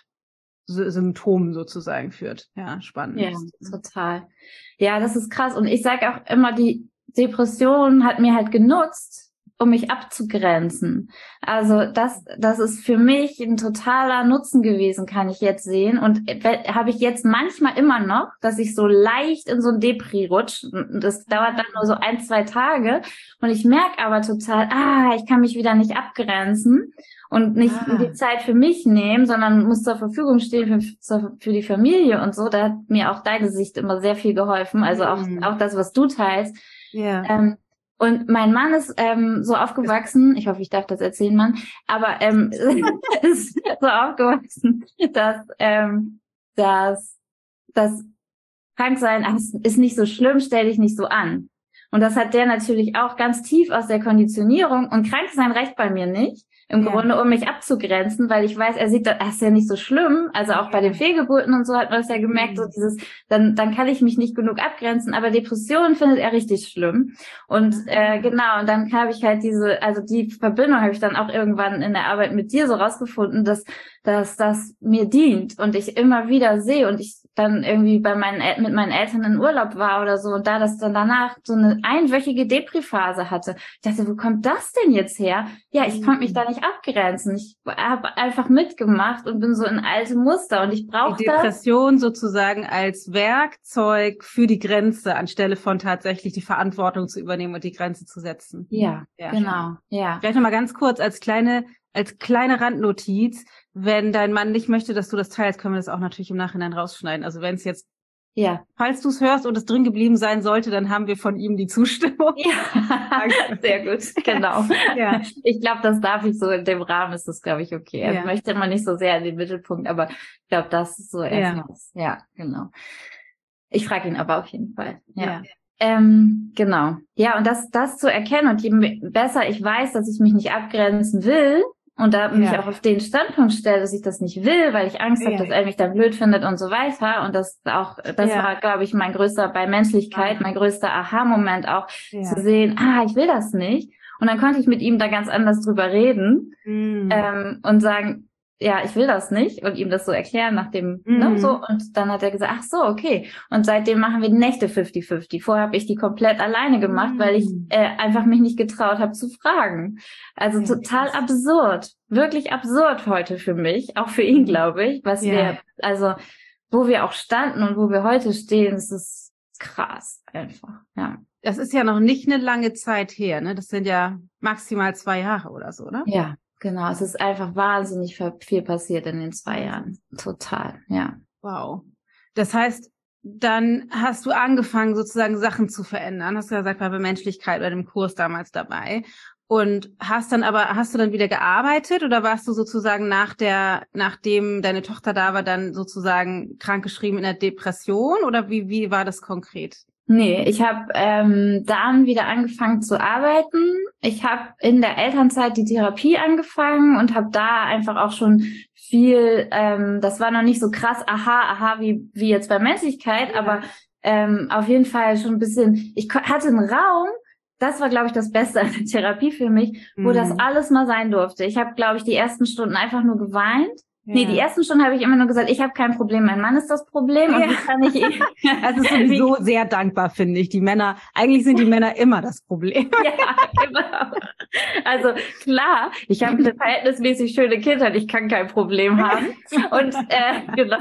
Burnout-Symptomen sozusagen führt. Ja, spannend. Ja, total. Ja, das ist krass. Und ich sage auch immer, die Depression hat mir halt genutzt, um mich abzugrenzen. Also das, das ist für mich ein totaler Nutzen gewesen, kann ich jetzt sehen. Und habe ich jetzt manchmal immer noch, dass ich so leicht in so ein Depri rutsche. Das dauert dann nur so ein, zwei Tage. Und ich merke aber total, ah, ich kann mich wieder nicht abgrenzen und nicht ah. die Zeit für mich nehmen, sondern muss zur Verfügung stehen für, für die Familie und so. Da hat mir auch deine Sicht immer sehr viel geholfen. Also auch, mhm. auch das, was du teilst. Ja. Ähm, Und mein Mann ist ähm, so aufgewachsen, ich hoffe, ich darf das erzählen, Mann, aber ähm, ist so aufgewachsen, dass ähm, dass das Kranksein ist nicht so schlimm, stell dich nicht so an. Und das hat der natürlich auch ganz tief aus der Konditionierung. Und Kranksein reicht bei mir nicht, im ja. Grunde, um mich abzugrenzen, weil ich weiß, er sieht, das ist ja nicht so schlimm. Also auch bei den Fehlgeburten und so hat man das ja gemerkt, so dieses, dann dann kann ich mich nicht genug abgrenzen. Aber Depressionen findet er richtig schlimm. Und äh, genau, und dann habe ich halt diese, also die Verbindung habe ich dann auch irgendwann in der Arbeit mit dir so rausgefunden, dass dass das mir dient und ich immer wieder sehe und ich dann irgendwie bei meinen El- mit meinen Eltern in Urlaub war oder so und da das dann danach so eine einwöchige Depri-Phase hatte. Ich dachte, wo kommt das denn jetzt her? Ja, ich konnte mich da nicht abgrenzen. Ich habe einfach mitgemacht und bin so in alte Muster und ich brauche die Depression das. sozusagen als Werkzeug für die Grenze, anstelle von tatsächlich die Verantwortung zu übernehmen und die Grenze zu setzen. Ja, ja. Genau. Ja. Vielleicht nochmal ganz kurz als kleine als kleine Randnotiz, wenn dein Mann nicht möchte, dass du das teilst, können wir das auch natürlich im Nachhinein rausschneiden. Also wenn es jetzt, ja, falls du es hörst und es drin geblieben sein sollte, dann haben wir von ihm die Zustimmung. Ja, sehr gut, genau. Ja. Ich glaube, das darf ich so, in dem Rahmen ist das, glaube ich, okay. Er ja. möchte immer nicht so sehr in den Mittelpunkt, aber ich glaube, das ist so erstmals. Ja. ja, genau. Ich frage ihn aber auf jeden Fall. Ja. ja. Ähm, genau. Ja, und das, das zu erkennen und je besser ich weiß, dass ich mich nicht abgrenzen will, und da mich ja. auch auf den Standpunkt stelle, dass ich das nicht will, weil ich Angst ja. habe, dass er mich dann blöd findet und so weiter. Und das auch, das ja. war, glaube ich, mein größter, bei Menschlichkeit, ja. mein größter Aha-Moment auch, ja. zu sehen, ah, ich will das nicht. Und dann konnte ich mit ihm da ganz anders drüber reden, mhm. ähm, und sagen, ja, ich will das nicht und ihm das so erklären nach dem, mhm. ne, so. Und dann hat er gesagt, ach so, okay. Und seitdem machen wir die Nächte fünfzig fünfzig. Vorher habe ich die komplett alleine gemacht, mhm. weil ich äh, einfach mich nicht getraut habe zu fragen. Also ja, total krass. Absurd. Wirklich absurd heute für mich, auch für ihn, glaube ich, was ja. wir, also, wo wir auch standen und wo wir heute stehen, das ist krass einfach, ja. Das ist ja noch nicht eine lange Zeit her, ne? Das sind ja maximal zwei Jahre oder so, oder? Ja. Genau, es ist einfach wahnsinnig viel passiert in den zwei Jahren. Total, ja. Wow. Das heißt, dann hast du angefangen, sozusagen Sachen zu verändern. Hast du gesagt, war bei Menschlichkeit bei dem Kurs damals dabei. Und hast dann aber, hast du dann wieder gearbeitet oder warst du sozusagen nach der, nachdem deine Tochter da war, dann sozusagen krankgeschrieben in der Depression oder wie, wie war das konkret? Nee, ich habe ähm, dann wieder angefangen zu arbeiten. Ich habe in der Elternzeit die Therapie angefangen und habe da einfach auch schon viel, ähm, das war noch nicht so krass, aha, aha, wie wie jetzt bei Menschlichkeit, ja. aber ähm, auf jeden Fall schon ein bisschen, ich hatte einen Raum, das war, glaube ich, das Beste an der Therapie für mich, wo mhm. das alles mal sein durfte. Ich habe, glaube ich, die ersten Stunden einfach nur geweint. Ja. Nee, die ersten Stunden habe ich immer nur gesagt, ich habe kein Problem, mein Mann ist das Problem. Und ja. wie kann ich ihn das ist sowieso sehr dankbar, finde ich. Die Männer, eigentlich sind die Männer immer das Problem. Ja, genau. Also klar, ich habe eine verhältnismäßig schöne Kindheit, ich kann kein Problem haben. Und äh, genau.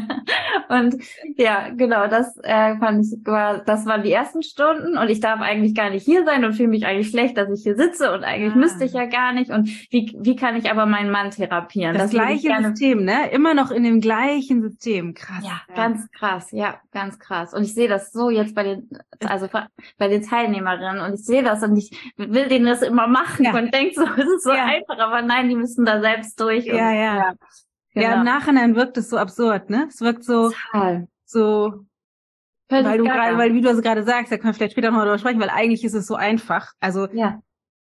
Und ja, genau, das äh, fand ich, war, das waren die ersten Stunden und ich darf eigentlich gar nicht hier sein und fühle mich eigentlich schlecht, dass ich hier sitze und eigentlich ah. müsste ich ja gar nicht und wie wie kann ich aber meinen Mann therapieren? Das, das gleiche System, ne? Immer noch in dem gleichen System, krass. Ja, ja, ganz krass, ja, ganz krass. Und ich sehe das so jetzt bei den, also bei den Teilnehmerinnen und ich sehe das und ich will denen das immer machen ja. und denke so, es ist so ja. einfach, aber nein, die müssen da selbst durch. Ja, und, ja. ja. Genau. Ja, im Nachhinein wirkt es so absurd, ne? Es wirkt so, Total. so, Völlig weil du gerade, weil wie du es gerade sagst, da können wir vielleicht später noch darüber sprechen, weil eigentlich ist es so einfach. Also, ja.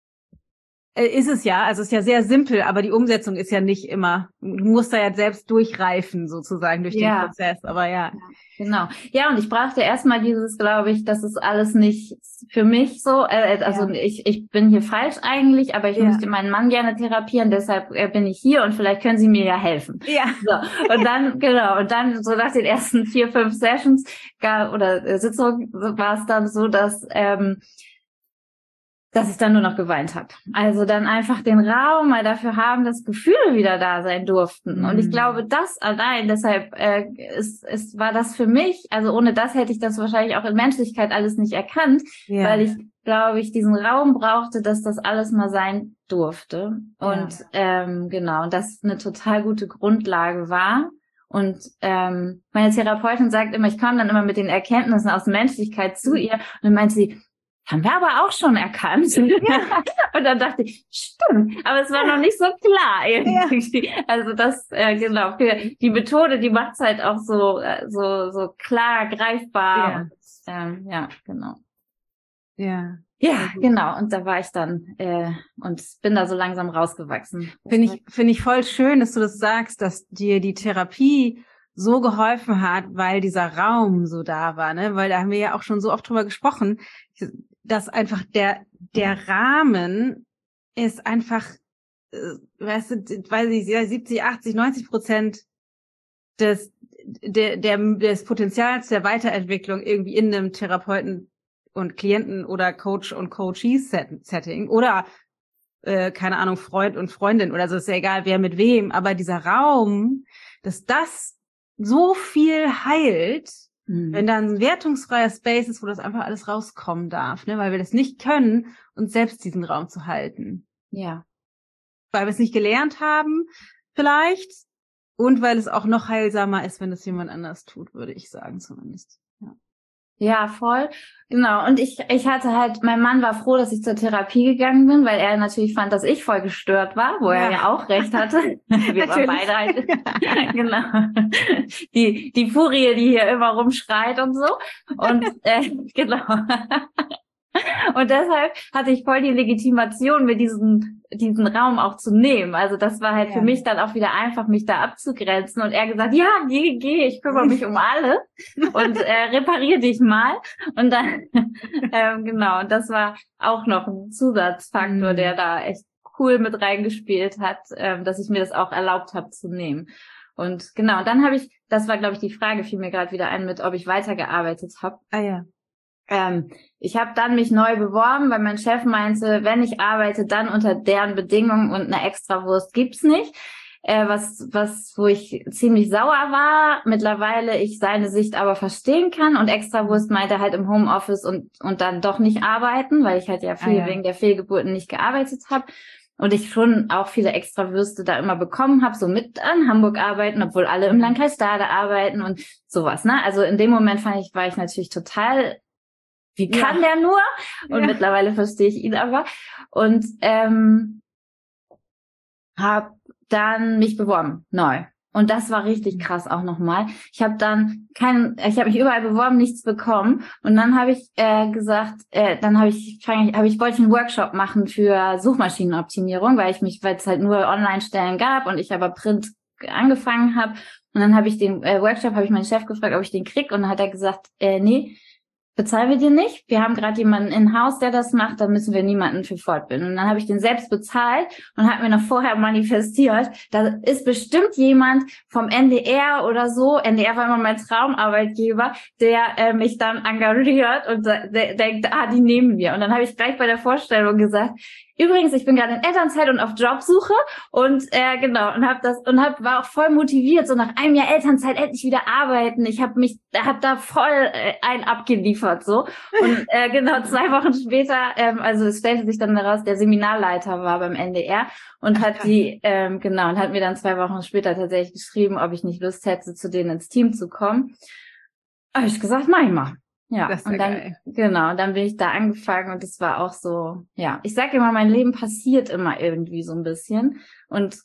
Ist es ja, also es ist ja sehr simpel, aber die Umsetzung ist ja nicht immer, du musst da ja selbst durchreifen sozusagen durch ja. den Prozess, aber ja. Genau. Ja, und ich brauchte erstmal dieses, glaube ich, das ist alles nicht für mich so, äh, also ja. ich ich bin hier falsch eigentlich, aber ich ja. möchte meinen Mann gerne therapieren, deshalb äh, bin ich hier und vielleicht können Sie mir ja helfen. Ja. So, und dann, genau, und dann so nach den ersten vier, fünf Sessions gar, oder äh, Sitzungen war es dann so, dass ähm, dass ich dann nur noch geweint habe. Also dann einfach den Raum mal dafür haben, dass Gefühle wieder da sein durften. Mhm. Und ich glaube, das allein, deshalb äh, ist, ist, war das für mich, also ohne das hätte ich das wahrscheinlich auch in Menschlichkeit alles nicht erkannt, ja. weil ich, glaube ich, diesen Raum brauchte, dass das alles mal sein durfte. Und ja. ähm, genau, und das eine total gute Grundlage war. Und ähm, meine Therapeutin sagt immer, ich komme dann immer mit den Erkenntnissen aus Menschlichkeit zu ihr und dann meint sie, haben wir aber auch schon erkannt. Ja. Und dann dachte ich, stimmt, aber es war noch nicht so klar irgendwie. Ja. Also das, äh, genau, für die Methode, die macht's halt auch so, äh, so, so klar, greifbar. Ja, und, ähm, ja genau. Ja. Ja, genau. Und da war ich dann äh, und bin da so langsam rausgewachsen. Finde ich, finde ich voll schön, dass du das sagst, dass dir die Therapie so geholfen hat, weil dieser Raum so da war, ne? Weil da haben wir ja auch schon so oft drüber gesprochen, dass einfach der der Rahmen ist einfach, äh, weißt du, weiß ich, siebzig, achtzig, neunzig Prozent des der der des Potenzials der Weiterentwicklung irgendwie in einem Therapeuten und Klienten oder Coach und Coachee-Setting oder äh, keine Ahnung, Freund und Freundin oder so, ist ja egal, wer mit wem, aber dieser Raum, dass das so viel heilt, mhm. wenn da ein wertungsfreier Space ist, wo das einfach alles rauskommen darf, ne, weil wir das nicht können, uns selbst diesen Raum zu halten. Ja. Weil wir es nicht gelernt haben, vielleicht, und weil es auch noch heilsamer ist, wenn es jemand anders tut, würde ich sagen zumindest. Ja. Ja, voll. Genau. Und ich, ich hatte halt, mein Mann war froh, dass ich zur Therapie gegangen bin, weil er natürlich fand, dass ich voll gestört war, wo ja. er ja auch recht hatte. Wir waren beide halt, genau. Die, die Furie, die hier immer rumschreit und so. Und, äh, genau. Und deshalb hatte ich voll die Legitimation, mir diesen diesen Raum auch zu nehmen. Also das war halt ja. für mich dann auch wieder einfach, mich da abzugrenzen. Und er gesagt, ja, geh, geh, ich kümmere mich um alle und äh, repariere dich mal. Und dann, ähm, genau, und das war auch noch ein Zusatzfaktor, mhm. der da echt cool mit reingespielt hat, ähm, dass ich mir das auch erlaubt habe zu nehmen. Und genau, und dann habe ich, das war, glaube ich, die Frage, fiel mir gerade wieder ein, mit ob ich weitergearbeitet habe. Ah ja. Ähm, ich habe dann mich neu beworben, weil mein Chef meinte, wenn ich arbeite, dann unter deren Bedingungen und eine Extrawurst gibt's nicht. Äh, was, was, wo ich ziemlich sauer war. Mittlerweile ich seine Sicht aber verstehen kann und Extrawurst meinte halt im Homeoffice und und dann doch nicht arbeiten, weil ich halt ja viel ah, ja. wegen der Fehlgeburten nicht gearbeitet habe. Und ich schon auch viele Extrawürste da immer bekommen habe, so mit an Hamburg arbeiten, obwohl alle im Landkreis Stade arbeiten und sowas. Ne? Also in dem Moment fand ich, war ich natürlich total, wie kann ja. der nur? Und ja. mittlerweile verstehe ich ihn aber. Und ähm, habe dann mich beworben, neu. Und das war richtig krass auch nochmal. Ich habe dann kein, ich habe mich überall beworben, nichts bekommen. Und dann habe ich äh, gesagt, äh, dann habe ich, habe ich wollte ich einen Workshop machen für Suchmaschinenoptimierung, weil ich mich, weil es halt nur Online-Stellen gab und ich aber Print angefangen habe. Und dann habe ich den äh, Workshop, habe ich meinen Chef gefragt, ob ich den krieg. Und dann hat er gesagt, äh, nee, bezahlen wir dir nicht. Wir haben gerade jemanden in-house, der das macht, da müssen wir niemanden für fortbilden. Und dann habe ich den selbst bezahlt und habe mir noch vorher manifestiert, da ist bestimmt jemand vom N D R oder so, N D R war immer mein Traumarbeitgeber, der äh, mich dann engagiert und der denkt, ah, die nehmen wir. Und dann habe ich gleich bei der Vorstellung gesagt, übrigens, ich bin gerade in Elternzeit und auf Jobsuche und äh, genau und habe das und hab, war auch voll motiviert, so nach einem Jahr Elternzeit endlich wieder arbeiten. Ich habe mich, habe da voll äh, ein abgeliefert so und äh, genau zwei Wochen später, ähm, also es stellte sich dann heraus, der Seminarleiter war beim N D R und Ach, hat die ähm, genau und hat mir dann zwei Wochen später tatsächlich geschrieben, ob ich nicht Lust hätte, zu denen ins Team zu kommen. Habe ich gesagt, mach ich mal. Ja, das ist und dann, geil. genau, dann bin ich da angefangen und es war auch so, ja, ich sage immer, mein Leben passiert immer irgendwie so ein bisschen und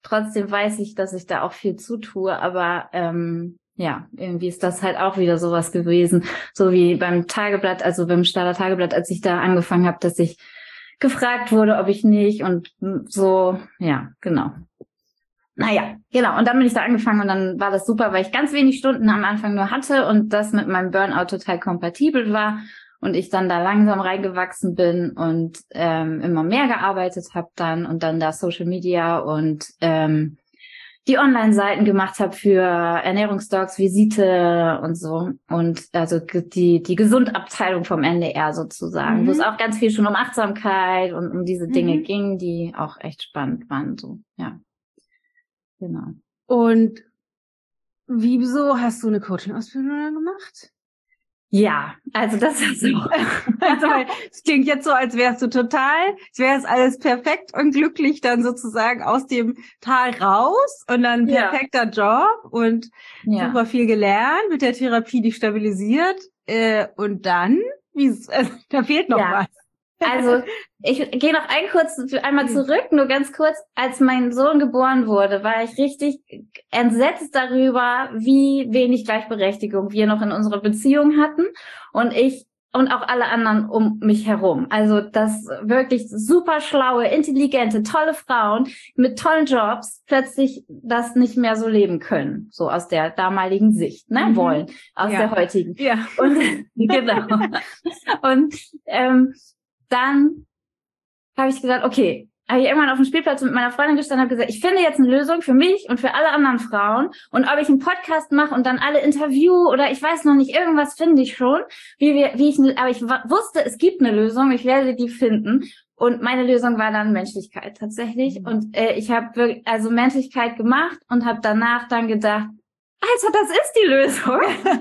trotzdem weiß ich, dass ich da auch viel zutue, aber ähm, ja, irgendwie ist das halt auch wieder sowas gewesen, so wie beim Tageblatt, also beim Stadler Tageblatt, als ich da angefangen habe, dass ich gefragt wurde, ob ich nicht und so, ja, genau. Naja, genau. Und dann bin ich da angefangen und dann war das super, weil ich ganz wenig Stunden am Anfang nur hatte und das mit meinem Burnout total kompatibel war und ich dann da langsam reingewachsen bin und ähm, immer mehr gearbeitet habe dann und dann da Social Media und ähm, die Online-Seiten gemacht habe für Ernährungsdocs, Visite und so. Und also die die Gesundabteilung vom N D R sozusagen, mhm. wo es auch ganz viel schon um Achtsamkeit und um diese Dinge mhm. ging, die auch echt spannend waren. So, ja. Genau. Und wieso hast du eine Coaching-Ausbildung gemacht? Ja, also das ist so. Also, es klingt jetzt so, als wärst du total, es wäre es alles perfekt und glücklich dann sozusagen aus dem Tal raus und dann ja. perfekter Job und ja. super viel gelernt, mit der Therapie dich stabilisiert äh, und dann, wie äh, da fehlt noch ja. was. Also ich gehe noch ein kurz einmal zurück, nur ganz kurz. Als mein Sohn geboren wurde, war ich richtig entsetzt darüber, wie wenig Gleichberechtigung wir noch in unserer Beziehung hatten und ich und auch alle anderen um mich herum. Also dass wirklich super schlaue, intelligente, tolle Frauen mit tollen Jobs plötzlich das nicht mehr so leben können, so aus der damaligen Sicht, ne, mhm. wollen, aus ja. der heutigen. Ja. Und genau. Und ähm, dann habe ich gesagt, okay, habe ich irgendwann auf dem Spielplatz mit meiner Freundin gestanden und habe gesagt, ich finde jetzt eine Lösung für mich und für alle anderen Frauen und ob ich einen Podcast mache und dann alle interview oder ich weiß noch nicht, irgendwas finde ich schon, wie wir, wie ich, aber ich wusste, es gibt eine Lösung, ich werde die finden und meine Lösung war dann Menschlichkeit tatsächlich mhm. und äh, ich habe wirklich also Menschlichkeit gemacht und habe danach dann gedacht, Alter, das ist die Lösung.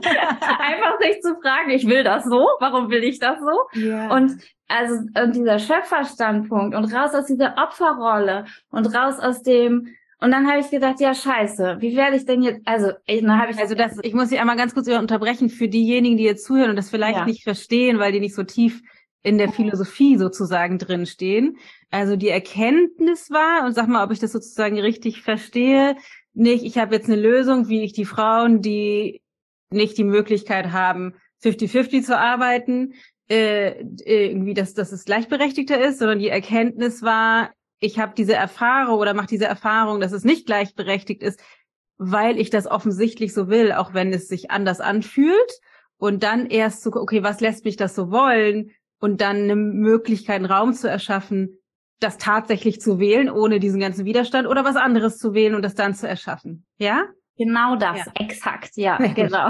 Einfach sich zu fragen, ich will das so, warum will ich das so? Yeah. Und also und dieser Schöpferstandpunkt und raus aus dieser Opferrolle und raus aus dem und dann habe ich gedacht, ja scheiße, wie werde ich denn jetzt, also ich, dann habe ich also das, ich muss Sie einmal ganz kurz unterbrechen für diejenigen, die jetzt zuhören und das vielleicht ja. nicht verstehen, weil die nicht so tief in der Philosophie sozusagen drin stehen. Also die Erkenntnis war, und sag mal, ob ich das sozusagen richtig verstehe, nicht, ich habe jetzt eine Lösung, wie ich die Frauen, die nicht die Möglichkeit haben, fifty fifty zu arbeiten, äh, irgendwie, dass, dass es gleichberechtigter ist, sondern die Erkenntnis war, ich habe diese Erfahrung oder mache diese Erfahrung, dass es nicht gleichberechtigt ist, weil ich das offensichtlich so will, auch wenn es sich anders anfühlt. Und dann erst so, okay, was lässt mich das so wollen? Und dann eine Möglichkeit, einen Raum zu erschaffen, das tatsächlich zu wählen, ohne diesen ganzen Widerstand, oder was anderes zu wählen und das dann zu erschaffen. Ja? Genau das, ja. exakt, ja, genau.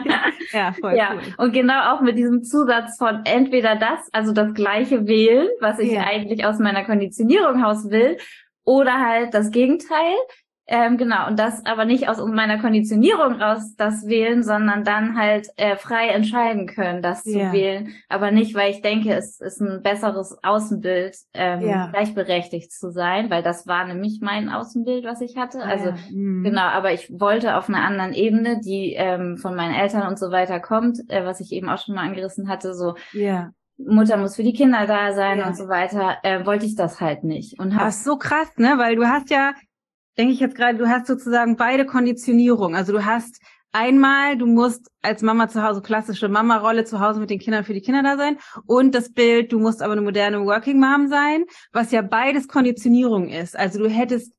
Ja, voll ja. cool. Und genau auch mit diesem Zusatz von entweder das, also das Gleiche wählen, was ich ja. eigentlich aus meiner Konditionierung raus will, oder halt das Gegenteil. Ähm, genau, und das aber nicht aus meiner Konditionierung raus das wählen, sondern dann halt äh, frei entscheiden können, das zu ja. wählen. Aber nicht, weil ich denke, es ist ein besseres Außenbild, ähm, ja. gleichberechtigt zu sein, weil das war nämlich mein Außenbild, was ich hatte. Ah, also ja. mhm. genau, aber ich wollte auf einer anderen Ebene, die ähm, von meinen Eltern und so weiter kommt, äh, was ich eben auch schon mal angerissen hatte, so ja. Mutter muss für die Kinder da sein ja. und so weiter, äh, wollte ich das halt nicht. Und hab, das ist so krass, ne? Weil du hast ja denke ich jetzt gerade, du hast sozusagen beide Konditionierungen. Also du hast einmal, du musst als Mama zu Hause, klassische Mama-Rolle zu Hause mit den Kindern für die Kinder da sein. Und das Bild, du musst aber eine moderne Working Mom sein, was ja beides Konditionierung ist. Also du hättest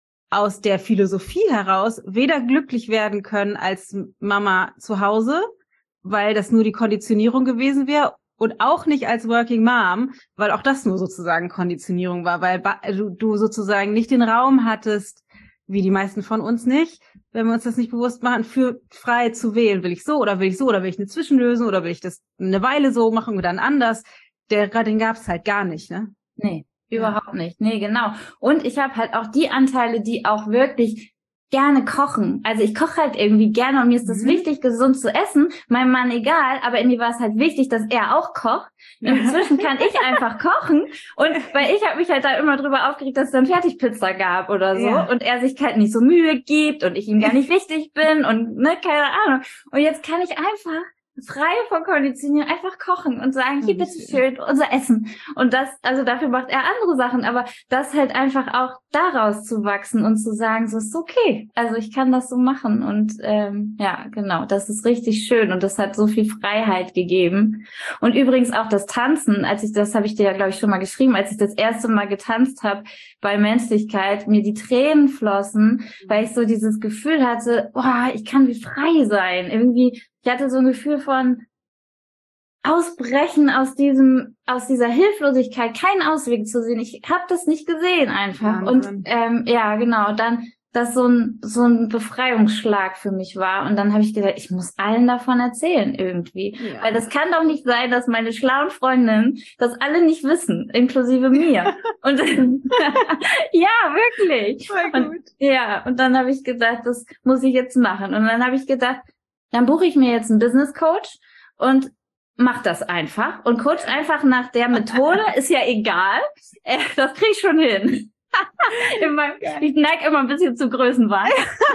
aus der Philosophie heraus weder glücklich werden können als Mama zu Hause, weil das nur die Konditionierung gewesen wäre, und auch nicht als Working Mom, weil auch das nur sozusagen Konditionierung war, weil du, du sozusagen nicht den Raum hattest, wie die meisten von uns nicht, wenn wir uns das nicht bewusst machen, für frei zu wählen. Will ich so oder will ich so oder will ich eine Zwischenlösung oder will ich das eine Weile so machen und dann anders? Der, den gab's halt gar nicht, ne? Nee, überhaupt ja. nicht. Nee, genau. Und ich habe halt auch die Anteile, die auch wirklich gerne kochen. Also ich koche halt irgendwie gerne und mir ist das mhm. wichtig, gesund zu essen. Meinem Mann egal, aber irgendwie war es halt wichtig, dass er auch kocht. Inzwischen kann ich einfach kochen und weil ich habe mich halt da immer drüber aufgeregt, dass es dann Fertigpizza gab oder so ja. und er sich halt nicht so Mühe gibt und ich ihm gar nicht wichtig bin und ne, keine Ahnung. Und jetzt kann ich einfach frei von Konditionierung, einfach kochen und sagen, hier, bitteschön, unser Essen. Und das, also dafür macht er andere Sachen, aber das halt einfach auch daraus zu wachsen und zu sagen, so ist okay. Also ich kann das so machen und ähm, ja, genau, das ist richtig schön und das hat so viel Freiheit gegeben. Und übrigens auch das Tanzen, als ich, das habe ich dir ja, glaube ich, schon mal geschrieben, als ich das erste Mal getanzt habe bei Menschlichkeit, mir die Tränen flossen, weil ich so dieses Gefühl hatte, boah, ich kann wie frei sein. Irgendwie, ich hatte so ein Gefühl von Ausbrechen aus diesem, aus dieser Hilflosigkeit, keinen Ausweg zu sehen. Ich habe das nicht gesehen einfach. Wahnsinn. Und ähm, ja, genau, dann, dass so ein so ein Befreiungsschlag für mich war. Und dann habe ich gedacht, ich muss allen davon erzählen irgendwie. Ja. Weil das kann doch nicht sein, dass meine schlauen Freundinnen das alle nicht wissen, inklusive mir. Und ja, wirklich. Voll gut. Und, ja, und dann habe ich gedacht, das muss ich jetzt machen. Und dann habe ich gedacht, dann buche ich mir jetzt einen Business Coach und mach das einfach und coach einfach nach der Methode, ist ja egal, äh, das krieg ich schon hin. Immer, ich neige immer ein bisschen zu Größenwahn.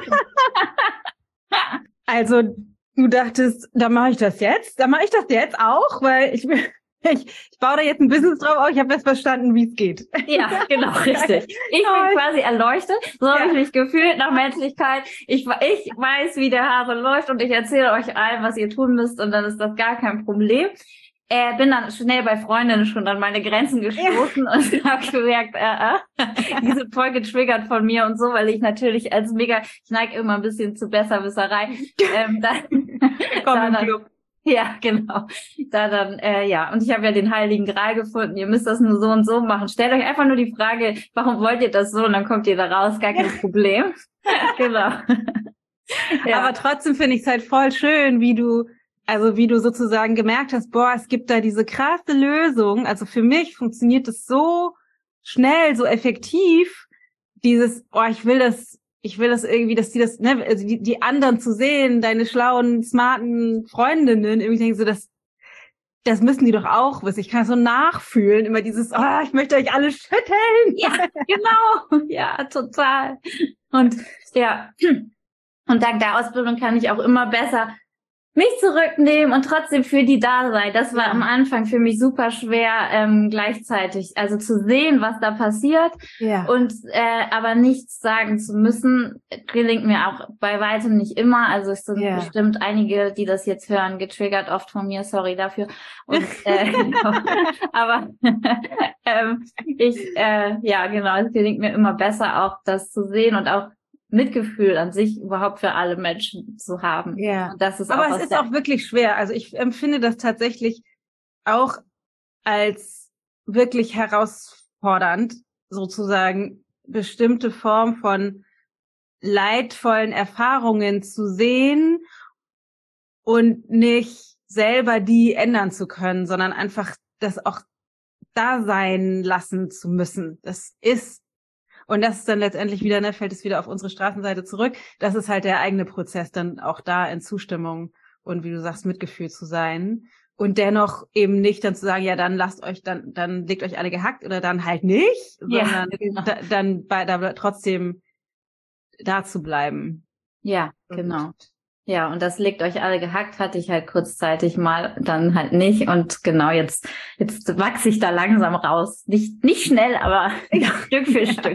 Also du dachtest, da mache ich das jetzt, da mache ich das jetzt auch, weil ich ich, ich baue da jetzt ein Business drauf auf, ich habe jetzt verstanden, wie es geht. Ja, genau, richtig. Ich bin quasi erleuchtet, so ja. habe ich mich gefühlt nach Menschlichkeit. Ich, ich weiß, wie der Hase läuft und ich erzähle euch allen, was ihr tun müsst und dann ist das gar kein Problem. Äh, bin dann schnell bei Freundinnen schon an meine Grenzen gestoßen ja. und habe gemerkt, äh, äh, die sind voll getriggert von mir und so, weil ich natürlich als mega, ich neige immer ein bisschen zu Besserwisserei. ähm, dann, Komm im Club. Ja, genau. Da dann, äh, ja, und ich habe ja den Heiligen Gral gefunden, ihr müsst das nur so und so machen. Stellt euch einfach nur die Frage, warum wollt ihr das so? Und dann kommt ihr da raus, gar kein Problem. Genau. Ja. Aber trotzdem finde ich es halt voll schön, wie du, also wie du sozusagen gemerkt hast, boah, es gibt da diese krasse Lösung. Also für mich funktioniert das so schnell, so effektiv, dieses, oh, ich will das, ich will das irgendwie, dass die das, ne, also die, die anderen zu sehen, deine schlauen, smarten Freundinnen, irgendwie denke ich so, das, das müssen die doch auch wissen. Ich kann so nachfühlen, immer dieses, oh, ich möchte euch alle schütteln. Ja, genau. Ja, total. Und, ja. Und dank der Ausbildung kann ich auch immer besser mich zurücknehmen und trotzdem für die da sein. Das war ja. am Anfang für mich super schwer, ähm, gleichzeitig, also zu sehen, was da passiert ja. und äh, aber nichts sagen zu müssen, gelingt mir auch bei weitem nicht immer. Also es sind ja. bestimmt einige, die das jetzt hören, getriggert oft von mir, sorry dafür. Und äh, genau. aber ähm, ich, äh, ja genau, es gelingt mir immer besser auch das zu sehen und auch Mitgefühl an sich überhaupt für alle Menschen zu haben. Ja. Und das ist aber auch es ist auch wirklich schwer. Also ich empfinde das tatsächlich auch als wirklich herausfordernd, sozusagen bestimmte Form von leidvollen Erfahrungen zu sehen und nicht selber die ändern zu können, sondern einfach das auch da sein lassen zu müssen. Das ist Und das ist dann letztendlich wieder, ne, fällt es wieder auf unsere Straßenseite zurück. Das ist halt der eigene Prozess, dann auch da in Zustimmung und wie du sagst, Mitgefühl zu sein. Und dennoch eben nicht dann zu sagen, ja, dann lasst euch, dann, dann legt euch alle gehackt oder dann halt nicht, ja, sondern genau. da, dann bei, da trotzdem da zu bleiben. Ja, genau. Ja, und das legt euch alle gehackt, hatte ich halt kurzzeitig mal, dann halt nicht. Und genau, jetzt jetzt wachse ich da langsam raus. Nicht nicht schnell, aber Stück für Stück.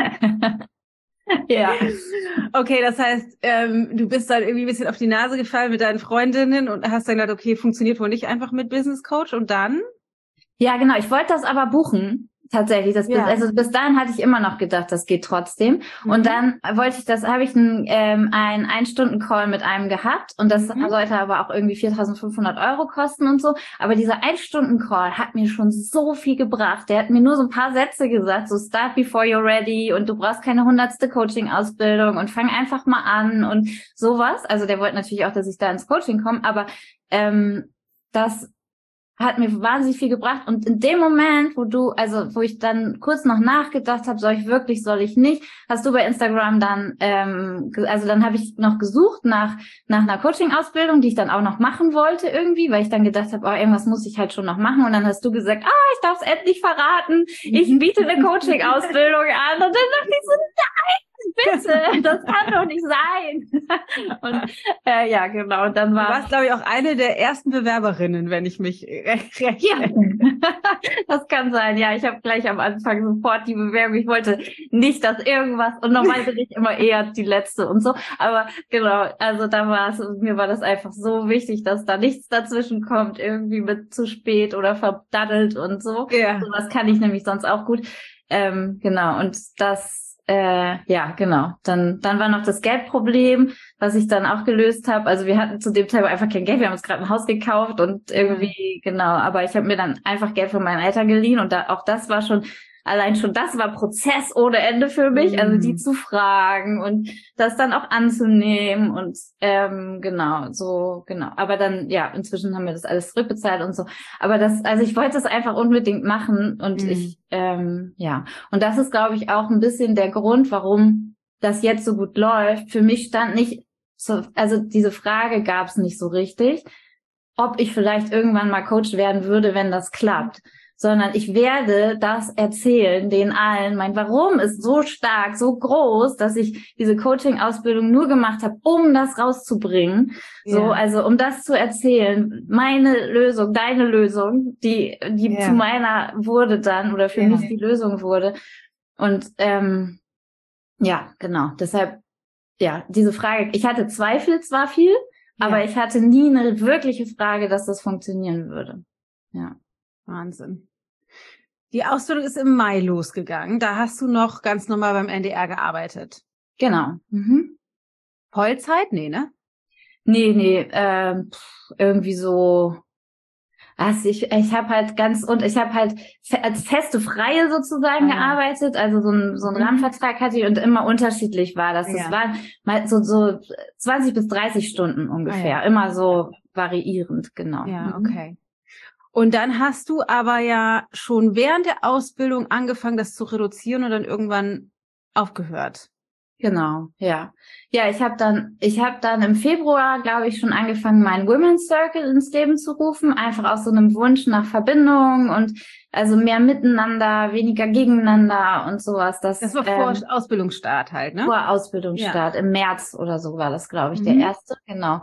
Ja. Okay, das heißt, ähm, du bist dann irgendwie ein bisschen auf die Nase gefallen mit deinen Freundinnen und hast dann gedacht, okay, funktioniert wohl nicht einfach mit Business Coach und dann? Ja, genau. Ich wollte das aber buchen. Tatsächlich, das ja. also bis dahin hatte ich immer noch gedacht, das geht trotzdem. Mhm. Und dann wollte ich das, habe ich einen ähm, einen Ein-Stunden-Call mit einem gehabt und das mhm. sollte aber auch irgendwie viertausendfünfhundert Euro kosten und so. Aber dieser Ein-Stunden-Call hat mir schon so viel gebracht. Der hat mir nur so ein paar Sätze gesagt, so start before you're ready und du brauchst keine hundertste Coaching-Ausbildung und fang einfach mal an und sowas. Also der wollte natürlich auch, dass ich da ins Coaching komme, aber ähm, das hat mir wahnsinnig viel gebracht. Und in dem Moment, wo du, also wo ich dann kurz noch nachgedacht habe, soll ich wirklich, soll ich nicht, hast du bei Instagram dann, ähm, also dann habe ich noch gesucht nach nach einer Coaching-Ausbildung, die ich dann auch noch machen wollte irgendwie, weil ich dann gedacht habe, oh, irgendwas muss ich halt schon noch machen. Und dann hast du gesagt, ah, ich darf es endlich verraten, ich biete eine Coaching-Ausbildung an. Und dann dachte ich so, nein, bitte, das kann doch nicht sein. Und äh, ja, genau. Und dann war. Du warst, glaube ich, auch eine der ersten Bewerberinnen, wenn ich mich recht ja, das kann sein. Ja, ich habe gleich am Anfang sofort die Bewerbung. Ich wollte nicht, dass irgendwas, und normal bin ich immer eher die Letzte und so. Aber genau, also da war es, mir war das einfach so wichtig, dass da nichts dazwischen kommt, irgendwie mit zu spät oder verdaddelt und so. Ja. So, das kann ich nämlich sonst auch gut. Ähm, genau, und das Äh, ja, genau. Dann dann war noch das Geldproblem, was ich dann auch gelöst habe. Also wir hatten zu dem Zeitpunkt einfach kein Geld. Wir haben uns gerade ein Haus gekauft und irgendwie, mhm. genau. Aber ich habe mir dann einfach Geld von meinen Eltern geliehen und da auch das war schon, allein schon das war Prozess ohne Ende für mich. Mhm. Also die zu fragen und das dann auch anzunehmen und ähm, genau, so, genau. Aber dann, ja, inzwischen haben wir das alles zurückbezahlt und so. Aber das, also ich wollte das einfach unbedingt machen und mhm. ich, ähm, ja. Und das ist, glaube ich, auch ein bisschen der Grund, warum das jetzt so gut läuft. Für mich stand nicht so, also diese Frage gab es nicht so richtig, ob ich vielleicht irgendwann mal Coach werden würde, wenn das klappt. Sondern ich werde das erzählen, den allen. Mein Warum ist so stark, so groß, dass ich diese Coaching-Ausbildung nur gemacht habe, um das rauszubringen. Ja. So, also um das zu erzählen. Meine Lösung, deine Lösung, die die ja. zu meiner wurde dann oder für ja. mich die Lösung wurde. Und ähm, ja, genau. Deshalb, ja, diese Frage. Ich hatte Zweifel zwar viel, ja. aber ich hatte nie eine wirkliche Frage, dass das funktionieren würde. Ja. Wahnsinn. Die Ausbildung ist im Mai losgegangen. Da hast du noch ganz normal beim N D R gearbeitet. Genau. Mhm. Vollzeit? Nee, ne? Nee, nee. Ähm, irgendwie so. Also ich, ich habe halt ganz und ich habe halt fe- als feste Freie sozusagen ah, gearbeitet. Also so ein so ein mhm. Rahmenvertrag hatte ich und immer unterschiedlich war das. Das ja. waren mal so so zwanzig bis dreißig Stunden ungefähr. Ah, ja. Immer so variierend, genau. Ja, okay. Und dann hast du aber ja schon während der Ausbildung angefangen, das zu reduzieren und dann irgendwann aufgehört. Genau, ja. Ja, ich habe dann ich habe dann im Februar, glaube ich, schon angefangen, meinen Women's Circle ins Leben zu rufen, einfach aus so einem Wunsch nach Verbindung und also mehr miteinander, weniger gegeneinander und sowas. Das, das war vor ähm, Ausbildungsstart halt, ne? Vor Ausbildungsstart, ja. Im März oder so war das, glaube ich, mhm. der erste, genau.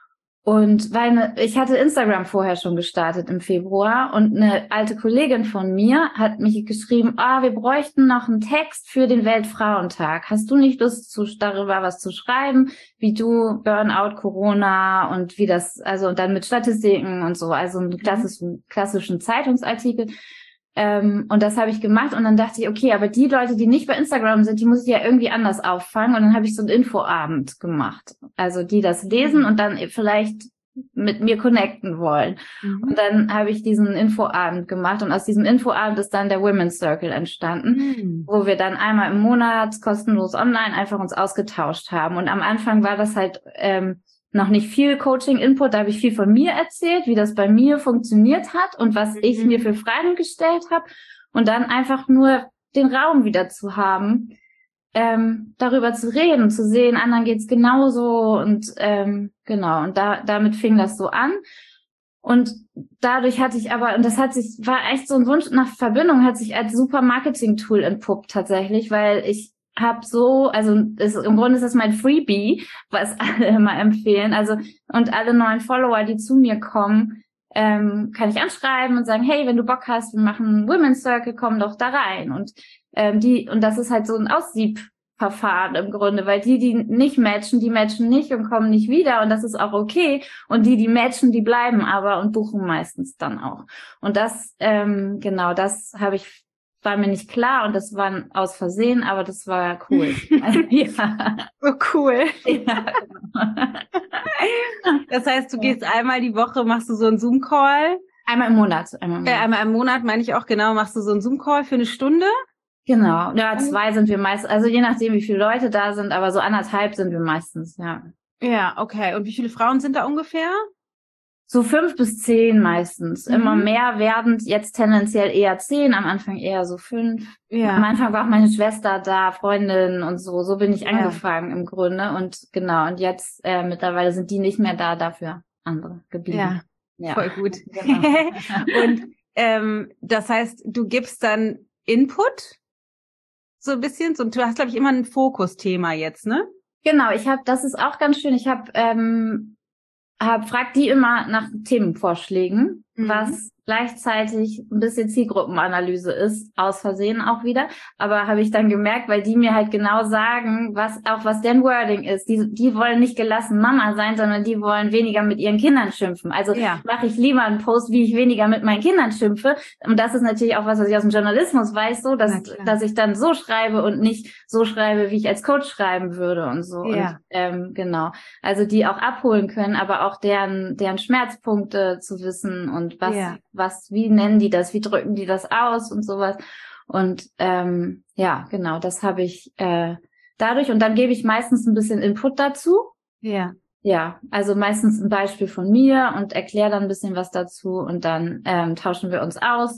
Und weil ne, ich hatte Instagram vorher schon gestartet im Februar und eine alte Kollegin von mir hat mich geschrieben, ah, wir bräuchten noch einen Text für den Weltfrauentag. Hast du nicht Lust, zu, darüber was zu schreiben, wie du Burnout, Corona und wie das, also und dann mit Statistiken und so, also einen klassischen, klassischen Zeitungsartikel. Ähm, und das habe ich gemacht und dann dachte ich, okay, aber die Leute, die nicht bei Instagram sind, die muss ich ja irgendwie anders auffangen und dann habe ich so einen Infoabend gemacht. Also die das lesen und dann vielleicht mit mir connecten wollen. Mhm. Und dann habe ich diesen Infoabend gemacht und aus diesem Infoabend ist dann der Women's Circle entstanden, mhm. wo wir dann einmal im Monat kostenlos online einfach uns ausgetauscht haben. Und am Anfang war das halt ähm, noch nicht viel Coaching-Input, da habe ich viel von mir erzählt, wie das bei mir funktioniert hat und was ich mhm. mir für Fragen gestellt habe und dann einfach nur den Raum wieder zu haben, ähm, darüber zu reden, zu sehen, anderen geht's genauso und ähm, genau, und da damit fing das so an und dadurch hatte ich aber, und das hat sich, war echt so ein Wunsch nach Verbindung, hat sich als super Marketing-Tool entpuppt tatsächlich, weil ich hab so, also ist, im Grunde ist das mein Freebie, was alle immer empfehlen. Also und alle neuen Follower, die zu mir kommen, ähm, kann ich anschreiben und sagen, hey, wenn du Bock hast, wir machen einen Women's Circle, komm doch da rein. Und ähm, die und das ist halt so ein Aussiebverfahren im Grunde, weil die, die nicht matchen, die matchen nicht und kommen nicht wieder und das ist auch okay. Und die, die matchen, die bleiben aber und buchen meistens dann auch. Und das, ähm, genau, das habe ich war mir nicht klar und das war aus Versehen, aber das war cool. Also, ja. So cool. Ja, genau. Das heißt, du gehst einmal die Woche, machst du so einen Zoom-Call? Einmal im Monat. Einmal im Monat, äh, einmal im Monat meine ich auch, genau, machst du so einen Zoom-Call für eine Stunde? Genau. Ja, zwei sind wir meist, also je nachdem, wie viele Leute da sind, aber so anderthalb sind wir meistens, ja. Ja, okay. Und wie viele Frauen sind da ungefähr? So fünf bis zehn meistens. Mhm. Immer mehr werdend, jetzt tendenziell eher zehn, am Anfang eher so fünf. Ja. Am Anfang war auch meine Schwester da, Freundin und so. So bin ich ja. angefangen im Grunde. Und genau, und jetzt äh, mittlerweile sind die nicht mehr da, dafür andere geblieben. Ja, ja. Voll gut. Genau. Und ähm, das heißt, du gibst dann Input? so ein bisschen? So, du hast, glaube ich, immer ein Fokusthema jetzt, ne? Genau, ich habe, das ist auch ganz schön, ich habe, ähm, hab, frag die immer nach Themenvorschlägen, mhm. was gleichzeitig ein bisschen Zielgruppenanalyse ist, aus Versehen auch wieder. Aber habe ich dann gemerkt, weil die mir halt genau sagen, was auch was deren Wording ist. Die, die wollen nicht gelassen Mama sein, sondern die wollen weniger mit ihren Kindern schimpfen. Also ja. mache ich lieber einen Post, wie ich weniger mit meinen Kindern schimpfe. Und das ist natürlich auch was, was ich aus dem Journalismus weiß, so, dass, dass ich dann so schreibe und nicht so schreibe, wie ich als Coach schreiben würde und so. Ja. Und ähm, genau. Also die auch abholen können, aber auch deren, deren Schmerzpunkte zu wissen und was ja. was, wie nennen die das, wie drücken die das aus und sowas. Und ähm, ja, genau, das habe ich äh, dadurch. Und dann gebe ich meistens ein bisschen Input dazu. Ja. Ja, also meistens ein Beispiel von mir und erkläre dann ein bisschen was dazu und dann ähm, tauschen wir uns aus.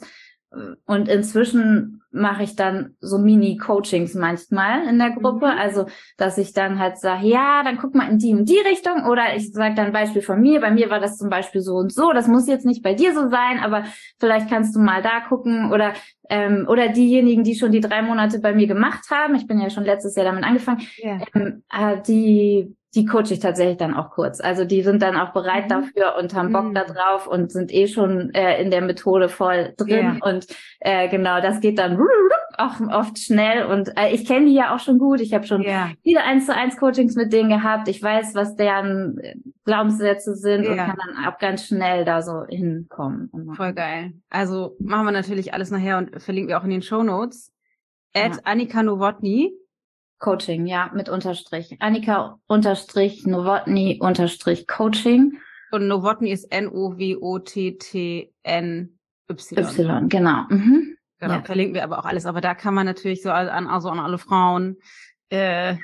Und inzwischen mache ich dann so Mini-Coachings manchmal in der Gruppe. Mhm. Also, dass ich dann halt sage, ja, dann guck mal in die und die Richtung. Oder ich sage dann ein Beispiel von mir. Bei mir war das zum Beispiel so und so. Das muss jetzt nicht bei dir so sein, aber vielleicht kannst du mal da gucken. Oder ähm, oder diejenigen, die schon die drei Monate bei mir gemacht haben. Ich bin ja schon letztes Jahr damit angefangen. Yeah. Ähm, äh, die die coache ich tatsächlich dann auch kurz. Also die sind dann auch bereit mhm. dafür und haben Bock mhm. da drauf und sind eh schon äh, in der Methode voll drin. Ja. Und äh, genau, das geht dann auch oft schnell. Und äh, ich kenne die ja auch schon gut. Ich habe schon ja. viele eins zu eins Coachings mit denen gehabt. Ich weiß, was deren Glaubenssätze sind ja. und kann dann auch ganz schnell da so hinkommen. Voll geil. Also machen wir natürlich alles nachher und verlinken wir auch in den Shownotes. At ja. Annika Nowotny. Coaching, ja, mit Unterstrich. Annika Unterstrich Nowotny Unterstrich Coaching. Und Nowotny ist N O W O T T N Y. Y, genau. Mhm. Genau, ja. Verlinken wir aber auch alles. Aber da kann man natürlich so an, also an alle Frauen, äh,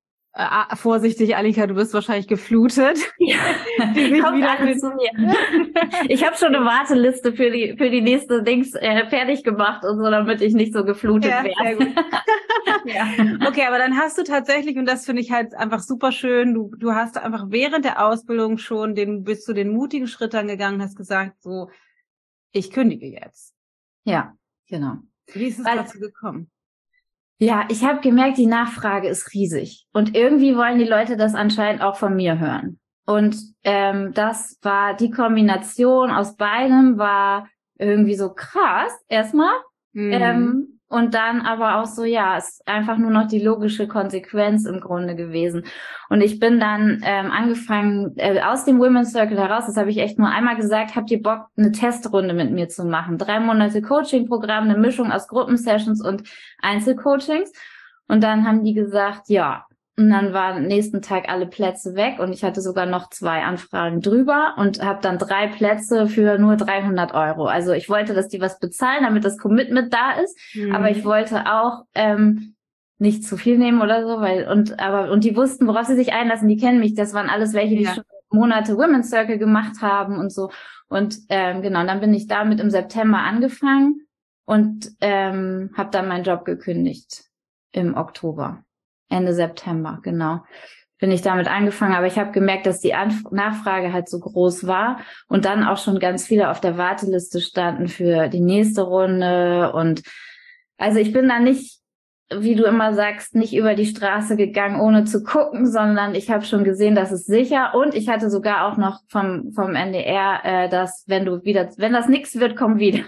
äh, vorsichtig, Annika, du wirst wahrscheinlich geflutet. Ja. Kommt alles zu mir. Ich habe schon eine Warteliste für die für die nächste Dings äh, fertig gemacht und so, damit ich nicht so geflutet ja, werde. Sehr gut. Ja. Okay, aber dann hast du tatsächlich, und das finde ich halt einfach super schön, du du hast einfach während der Ausbildung schon den bist du den mutigen Schritt dann gegangen, hast gesagt, so, ich kündige jetzt. Ja, genau. Wie ist es Weil, dazu gekommen? Ja, ich habe gemerkt, die Nachfrage ist riesig. Und irgendwie wollen die Leute das anscheinend auch von mir hören. Und ähm, das war die Kombination aus beidem, war irgendwie so krass erstmal. Mhm. Ähm, und dann aber auch so, ja, es ist einfach nur noch die logische Konsequenz im Grunde gewesen. Und ich bin dann ähm, angefangen, äh, aus dem Women's Circle heraus, das habe ich echt nur einmal gesagt, habt ihr Bock, eine Testrunde mit mir zu machen? Drei Monate Coaching-Programm, eine Mischung aus Gruppensessions und Einzelcoachings. Und dann haben die gesagt, ja. Und dann waren am nächsten Tag alle Plätze weg und ich hatte sogar noch zwei Anfragen drüber und habe dann drei Plätze für nur dreihundert Euro. Also ich wollte, dass die was bezahlen, damit das Commitment da ist, mhm. aber ich wollte auch ähm, nicht zu viel nehmen oder so, weil und aber und die wussten, worauf sie sich einlassen. Die kennen mich. Das waren alles welche, die ja. schon Monate Women's Circle gemacht haben und so. Und ähm, genau, dann bin ich damit im September angefangen und ähm, habe dann meinen Job gekündigt im Oktober. Ende September, genau, bin ich damit angefangen. Aber ich habe gemerkt, dass die Anf- Nachfrage halt so groß war und dann auch schon ganz viele auf der Warteliste standen für die nächste Runde. Und also ich bin da nicht, wie du immer sagst, nicht über die Straße gegangen, ohne zu gucken, sondern ich habe schon gesehen, das ist sicher. Und ich hatte sogar auch noch vom vom N D R, äh, dass wenn du wieder, wenn das nichts wird, komm wieder.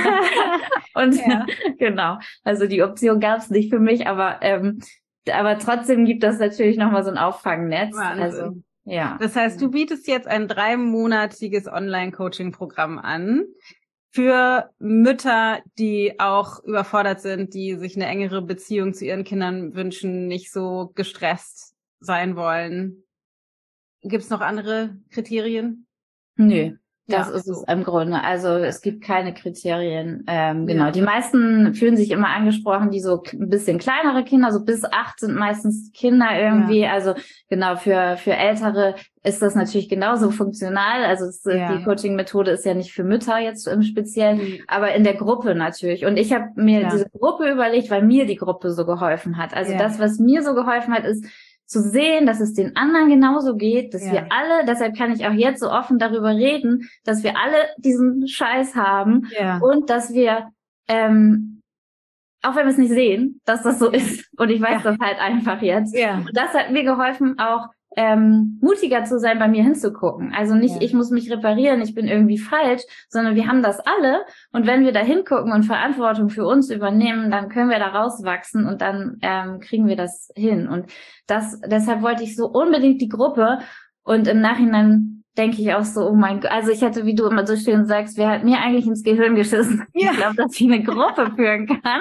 Und ja. Genau, also die Option gab es nicht für mich, aber ähm, aber trotzdem gibt das natürlich nochmal so ein Auffangnetz. Wahnsinn. Also, ja. Das heißt, du bietest jetzt ein dreimonatiges Online-Coaching-Programm an für Mütter, die auch überfordert sind, die sich eine engere Beziehung zu ihren Kindern wünschen, nicht so gestresst sein wollen. Gibt's noch andere Kriterien? Nö. Das ja, ist es im Grunde. Also es gibt keine Kriterien. Ähm, genau. Ja. Die meisten fühlen sich immer angesprochen, die so ein bisschen kleinere Kinder, so bis acht sind meistens Kinder irgendwie. Ja. Also genau, für für Ältere ist das natürlich genauso funktional. Also es, ja. die Coaching-Methode ist ja nicht für Mütter jetzt im Speziellen, mhm. aber in der Gruppe natürlich. Und ich habe mir ja. diese Gruppe überlegt, weil mir die Gruppe so geholfen hat. Also ja. das, was mir so geholfen hat, ist zu sehen, dass es den anderen genauso geht, dass ja. wir alle, deshalb kann ich auch jetzt so offen darüber reden, dass wir alle diesen Scheiß haben ja. und dass wir ähm, auch wenn wir es nicht sehen, dass das so ist. Und ich weiß ja. das halt einfach jetzt. Ja. Und das hat mir geholfen, auch ähm, mutiger zu sein, bei mir hinzugucken. Also nicht, ja. ich muss mich reparieren, ich bin irgendwie falsch, sondern wir haben das alle. Und wenn wir da hingucken und Verantwortung für uns übernehmen, dann können wir da rauswachsen und dann ähm, kriegen wir das hin. Und das, deshalb wollte ich so unbedingt die Gruppe. Und im Nachhinein denke ich auch so, oh mein Gott, also ich hätte, wie du immer so schön sagst, wer hat mir eigentlich ins Gehirn geschissen? Ja. Ich glaube, dass ich eine Gruppe führen kann.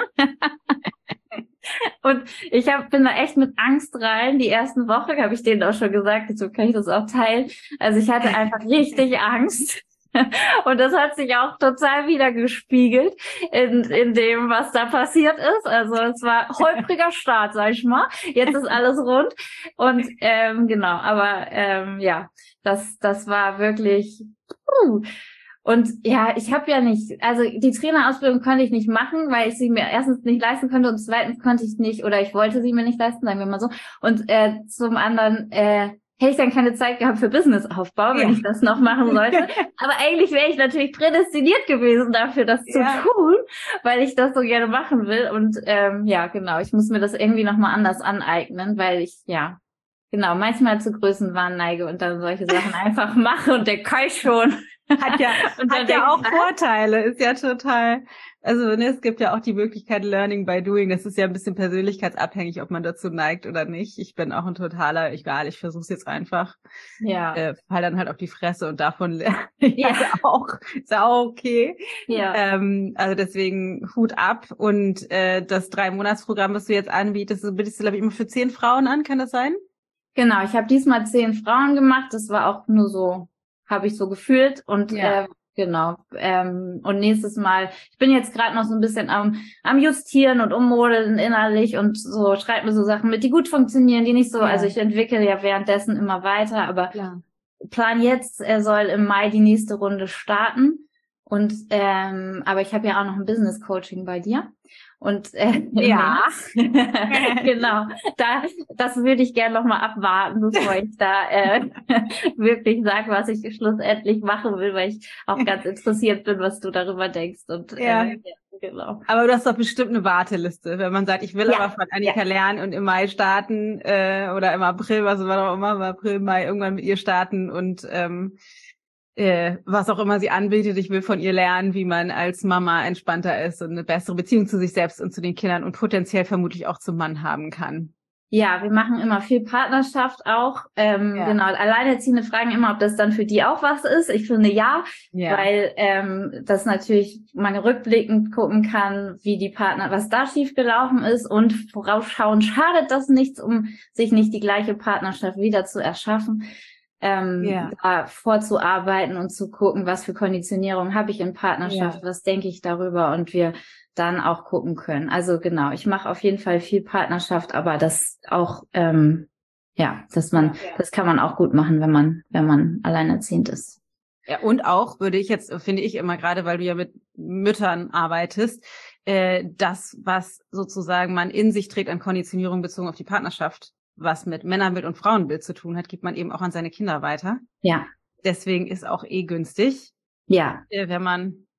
Und ich hab, bin da echt mit Angst rein. Die ersten Wochen habe ich denen auch schon gesagt, so kann ich das auch teilen. Also ich hatte einfach richtig Angst. Und das hat sich auch total wieder gespiegelt in, in dem, was da passiert ist. Also es war holpriger Start, sag ich mal. Jetzt ist alles rund. Und ähm, genau, aber ähm, ja, das das war wirklich... Uh, Und ja, ich habe ja nicht, also die Trainerausbildung konnte ich nicht machen, weil ich sie mir erstens nicht leisten konnte und zweitens konnte ich nicht, oder ich wollte sie mir nicht leisten, sagen wir mal so. Und äh, zum anderen äh, hätte ich dann keine Zeit gehabt für Businessaufbau, wenn ja. ich das noch machen sollte. Aber eigentlich wäre ich natürlich prädestiniert gewesen dafür, das zu ja. tun, weil ich das so gerne machen will. Und ähm, ja, genau, ich muss mir das irgendwie nochmal anders aneignen, weil ich, ja, genau, manchmal zu Größenwahn neige und dann solche Sachen einfach mache und der Kai schon. Hat ja, hat ja auch Vorteile, ist ja total, also ne, es gibt ja auch die Möglichkeit Learning by Doing, das ist ja ein bisschen persönlichkeitsabhängig, ob man dazu neigt oder nicht. Ich bin auch ein totaler, egal, ich versuche es jetzt einfach, ja, äh, fall dann halt auf die Fresse und davon lerne ich ja. halt auch, ist auch okay. Ja. Ähm, also deswegen Hut ab und äh, das Drei-Monats-Programm, was du jetzt anbietest, das bietest du, glaube ich, immer für zehn Frauen an, kann das sein? Genau, ich habe diesmal zehn Frauen gemacht, das war auch nur so, habe ich so gefühlt und ja. äh, genau ähm, und nächstes Mal, ich bin jetzt gerade noch so ein bisschen am am Justieren und ummodeln innerlich und so, schreibe mir so Sachen mit, die gut funktionieren, die nicht so, ja. also ich entwickle ja währenddessen immer weiter, aber Klar. Plan jetzt, er soll im Mai die nächste Runde starten und ähm, aber ich habe ja auch noch ein Business Coaching bei dir. Und äh, ja, genau, da das würde ich gerne noch mal abwarten, bevor ich da äh, wirklich sage, was ich schlussendlich machen will, weil ich auch ganz interessiert bin, was du darüber denkst. Und ja. Äh, ja, genau. Aber du hast doch bestimmt eine Warteliste, wenn man sagt, ich will ja. aber von Annika ja. lernen und im Mai starten äh, oder im April, was war auch immer, im April, Mai irgendwann mit ihr starten und ähm, Äh, was auch immer sie anbietet, ich will von ihr lernen, wie man als Mama entspannter ist und eine bessere Beziehung zu sich selbst und zu den Kindern und potenziell vermutlich auch zum Mann haben kann. Ja, wir machen immer viel Partnerschaft auch. Ähm, ja. Genau, Alleinerziehende fragen immer, ob das dann für die auch was ist. Ich finde ja, ja. weil ähm, das natürlich man rückblickend gucken kann, wie die Partner, was da schiefgelaufen ist und vorausschauen, schadet das nichts, um sich nicht die gleiche Partnerschaft wieder zu erschaffen. Ähm, ja. da vorzuarbeiten und zu gucken, was für Konditionierung habe ich in Partnerschaft, ja. was denke ich darüber und wir dann auch gucken können. Also genau, ich mache auf jeden Fall viel Partnerschaft, aber das auch, ähm, ja, dass man, ja. das kann man auch gut machen, wenn man, wenn man alleinerziehend ist. Ja, und auch würde ich jetzt, finde ich immer gerade, weil du ja mit Müttern arbeitest, äh, das, was sozusagen man in sich trägt an Konditionierung bezogen auf die Partnerschaft, was mit Männerbild und Frauenbild zu tun hat, gibt man eben auch an seine Kinder weiter. Ja. Deswegen ist auch eh günstig. Ja. Wenn man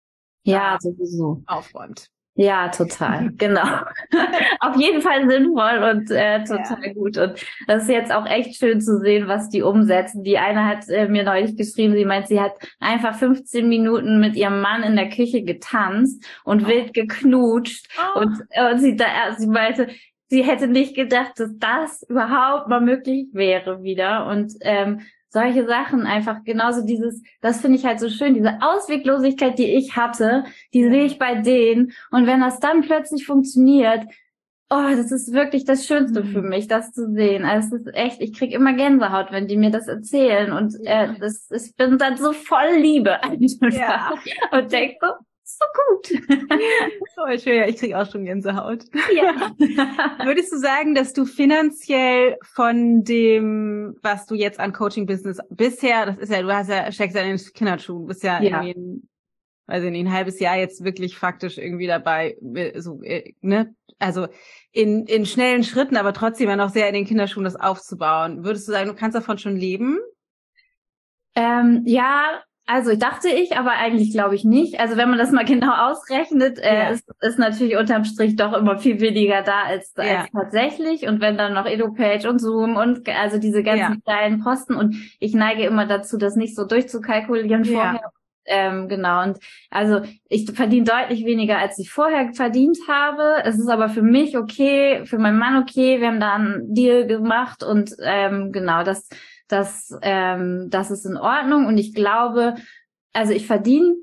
ja sowieso aufräumt. Ja, total. Genau. Auf jeden Fall sinnvoll und äh, total ja. gut. Und das ist jetzt auch echt schön zu sehen, was die umsetzen. Die eine hat äh, mir neulich geschrieben, sie meint, sie hat einfach fünfzehn Minuten mit ihrem Mann in der Küche getanzt und oh. wild geknutscht. Oh. Und, und sie, da, sie meinte, sie hätte nicht gedacht, dass das überhaupt mal möglich wäre wieder. Und ähm, solche Sachen einfach genauso dieses, das finde ich halt so schön, diese Ausweglosigkeit, die ich hatte, die sehe ich bei denen. Und wenn das dann plötzlich funktioniert, oh, das ist wirklich das Schönste für mich, das zu sehen. Also es ist echt, ich krieg immer Gänsehaut, wenn die mir das erzählen. Und äh, das, ich bin dann so voll Liebe einfach. Ja. Und denk so, so gut. Oh, schön, ja, ich krieg auch schon Gänsehaut. Ja. Würdest du sagen, dass du finanziell von dem, was du jetzt an Coaching-Business bisher, das ist ja, du hast ja, steckst ja in den Kinderschuhen, bist ja, ja. irgendwie ein, weiß ich nicht, ein halbes Jahr jetzt wirklich faktisch irgendwie dabei, so, ne? Also in, in schnellen Schritten, aber trotzdem ja noch sehr in den Kinderschuhen das aufzubauen. Würdest du sagen, du kannst davon schon leben? Ähm, ja, Also ich dachte ich, aber eigentlich glaube ich nicht. Also wenn man das mal genau ausrechnet, äh, Ja. ist, ist natürlich unterm Strich doch immer viel weniger da als, Ja. als tatsächlich. Und wenn dann noch EduPage und Zoom und also diese ganzen Ja. kleinen Posten und ich neige immer dazu, das nicht so durchzukalkulieren Ja. vorher. Ähm, genau. Und also ich verdiene deutlich weniger, als ich vorher verdient habe. Es ist aber für mich okay, für meinen Mann okay. Wir haben da einen Deal gemacht und ähm, genau, das Das, ähm, das ist in Ordnung und ich glaube, also ich verdiene,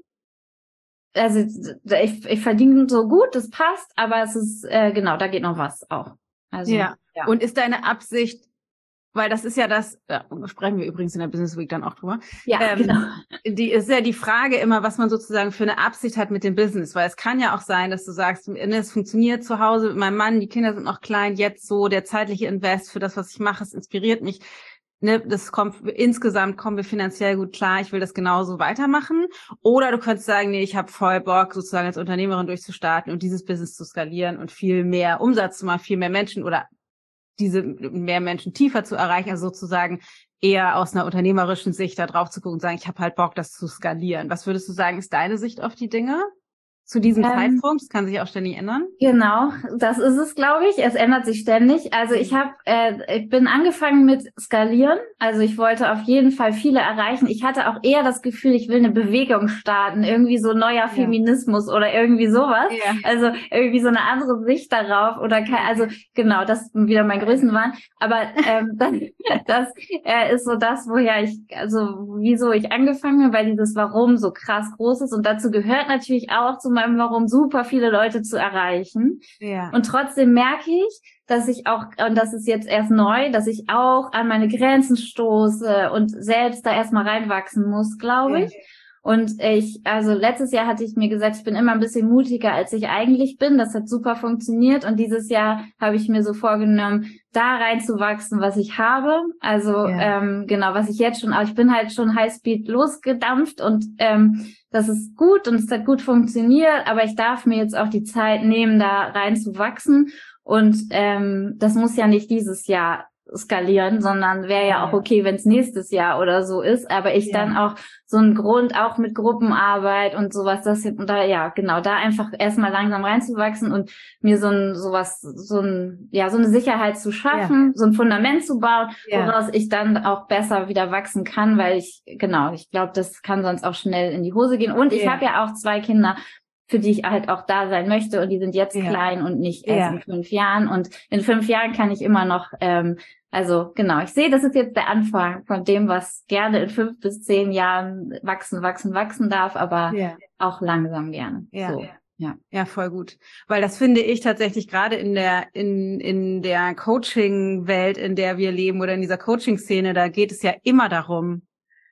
also ich, ich verdiene so gut, das passt, aber es ist, äh, genau, da geht noch was auch. Also, ja. ja. Und ist deine Absicht, weil das ist ja das, ja, sprechen wir übrigens in der Business Week dann auch drüber. Ja, ähm, genau. Die ist ja die Frage immer, was man sozusagen für eine Absicht hat mit dem Business, weil es kann ja auch sein, dass du sagst, es funktioniert zu Hause mit meinem Mann, die Kinder sind noch klein, jetzt so der zeitliche Invest für das, was ich mache, es inspiriert mich. Ne, das kommt insgesamt kommen wir finanziell gut klar, ich will das genauso weitermachen. Oder du könntest sagen, nee, ich habe voll Bock, sozusagen als Unternehmerin durchzustarten und dieses Business zu skalieren und viel mehr Umsatz zu machen, viel mehr Menschen oder diese mehr Menschen tiefer zu erreichen, also sozusagen eher aus einer unternehmerischen Sicht da drauf zu gucken und sagen, ich habe halt Bock, das zu skalieren. Was würdest du sagen, ist deine Sicht auf die Dinge? Zu diesem Ähm, Zeitpunkt, das kann sich auch ständig ändern. Genau, das ist es, glaube ich. Es ändert sich ständig. Also ich habe, äh, ich bin angefangen mit Skalieren. Also ich wollte auf jeden Fall viele erreichen. Ich hatte auch eher das Gefühl, ich will eine Bewegung starten, irgendwie so neuer ja. Feminismus oder irgendwie sowas. Ja. Also irgendwie so eine andere Sicht darauf oder kein, also genau, das wieder mein Größenwahn. Aber ähm, das, das äh, ist so das, woher ich, also wieso ich angefangen habe, weil dieses Warum so krass groß ist und dazu gehört natürlich auch zu meinem Warum super viele Leute zu erreichen. Ja. Und trotzdem merke ich, dass ich auch, und das ist jetzt erst neu, dass ich auch an meine Grenzen stoße und selbst da erstmal reinwachsen muss, glaube ich. Ja. Und ich, also letztes Jahr hatte ich mir gesagt, ich bin immer ein bisschen mutiger, als ich eigentlich bin. Das hat super funktioniert. Und dieses Jahr habe ich mir so vorgenommen, da reinzuwachsen, was ich habe. Also ja. ähm, genau, was ich jetzt schon, aber ich bin halt schon Highspeed losgedampft und ähm, das ist gut und es hat gut funktioniert. Aber ich darf mir jetzt auch die Zeit nehmen, da reinzuwachsen. Und ähm, das muss ja nicht dieses Jahr skalieren, sondern wäre ja auch okay, wenn es nächstes Jahr oder so ist, aber ich ja. dann auch so einen Grund, auch mit Gruppenarbeit und sowas, das und da, ja, genau, da einfach erstmal langsam reinzuwachsen und mir so ein, sowas, so ein, ja, so eine Sicherheit zu schaffen, ja. so ein Fundament zu bauen, ja. woraus ich dann auch besser wieder wachsen kann, weil ich, genau, ich glaube, das kann sonst auch schnell in die Hose gehen und ich ja. habe ja auch zwei Kinder, für die ich halt auch da sein möchte und die sind jetzt ja. klein und nicht erst ja. in fünf Jahren und in fünf Jahren kann ich immer noch, ähm, also genau, ich sehe, das ist jetzt der Anfang von dem, was gerne in fünf bis zehn Jahren wachsen, wachsen, wachsen darf, aber ja. auch langsam gerne. Ja. So. Ja, ja, voll gut. Weil das finde ich tatsächlich gerade in der, in, in der Coaching-Welt, in der wir leben oder in dieser Coaching-Szene, da geht es ja immer darum,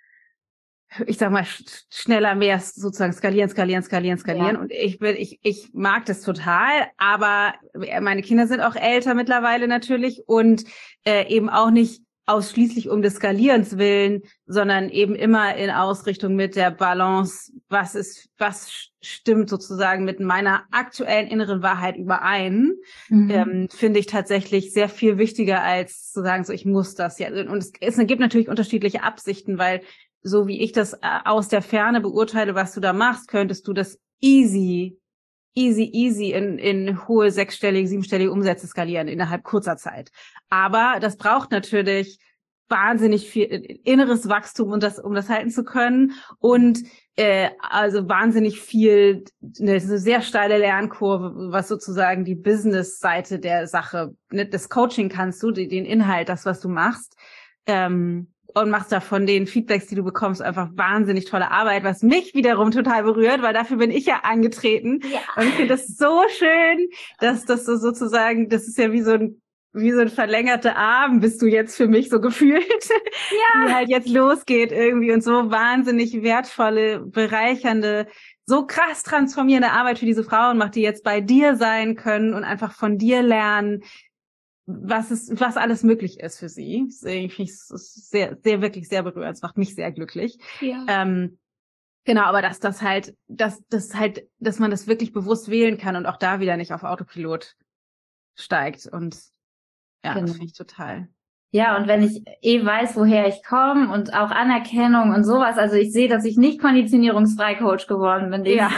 ich sag mal, sch- schneller mehr sozusagen skalieren, skalieren, skalieren, skalieren. Ja. Und ich bin, ich, ich mag das total, aber meine Kinder sind auch älter mittlerweile natürlich und äh, eben auch nicht ausschließlich um des Skalierens willen, sondern eben immer in Ausrichtung mit der Balance, was ist, was stimmt sozusagen mit meiner aktuellen inneren Wahrheit überein, mhm. ähm, finde ich tatsächlich sehr viel wichtiger als zu sagen, so ich muss das ja. Und es, es gibt natürlich unterschiedliche Absichten, weil so wie ich das aus der Ferne beurteile, was du da machst, könntest du das easy, easy, easy in, in hohe sechsstellige, siebenstellige Umsätze skalieren innerhalb kurzer Zeit. Aber das braucht natürlich wahnsinnig viel inneres Wachstum, um das, um das halten zu können und äh, also wahnsinnig viel, eine sehr steile Lernkurve, was sozusagen die Business-Seite der Sache, ne, das Coaching kannst du, den Inhalt, das, was du machst, ähm, und machst da von den Feedbacks, die du bekommst, einfach wahnsinnig tolle Arbeit, was mich wiederum total berührt, weil dafür bin ich ja angetreten. Ja. Und ich finde das so schön, dass das so sozusagen, das ist ja wie so ein wie so ein verlängerter Arm bist du jetzt für mich so gefühlt, ja. die halt jetzt losgeht irgendwie und so wahnsinnig wertvolle, bereichernde, so krass transformierende Arbeit für diese Frauen macht, die jetzt bei dir sein können und einfach von dir lernen, was ist, was alles möglich ist für sie. Das finde ich sehr, sehr, wirklich sehr berührend. Das macht mich sehr glücklich. Ja. Ähm, genau, aber dass das halt, dass das halt, dass man das wirklich bewusst wählen kann und auch da wieder nicht auf Autopilot steigt. Und ja, genau. Das finde ich total, Ja, und wenn ich eh weiß, woher ich komme und auch Anerkennung und sowas, also ich sehe, dass ich nicht konditionierungsfrei Coach geworden bin. Ja.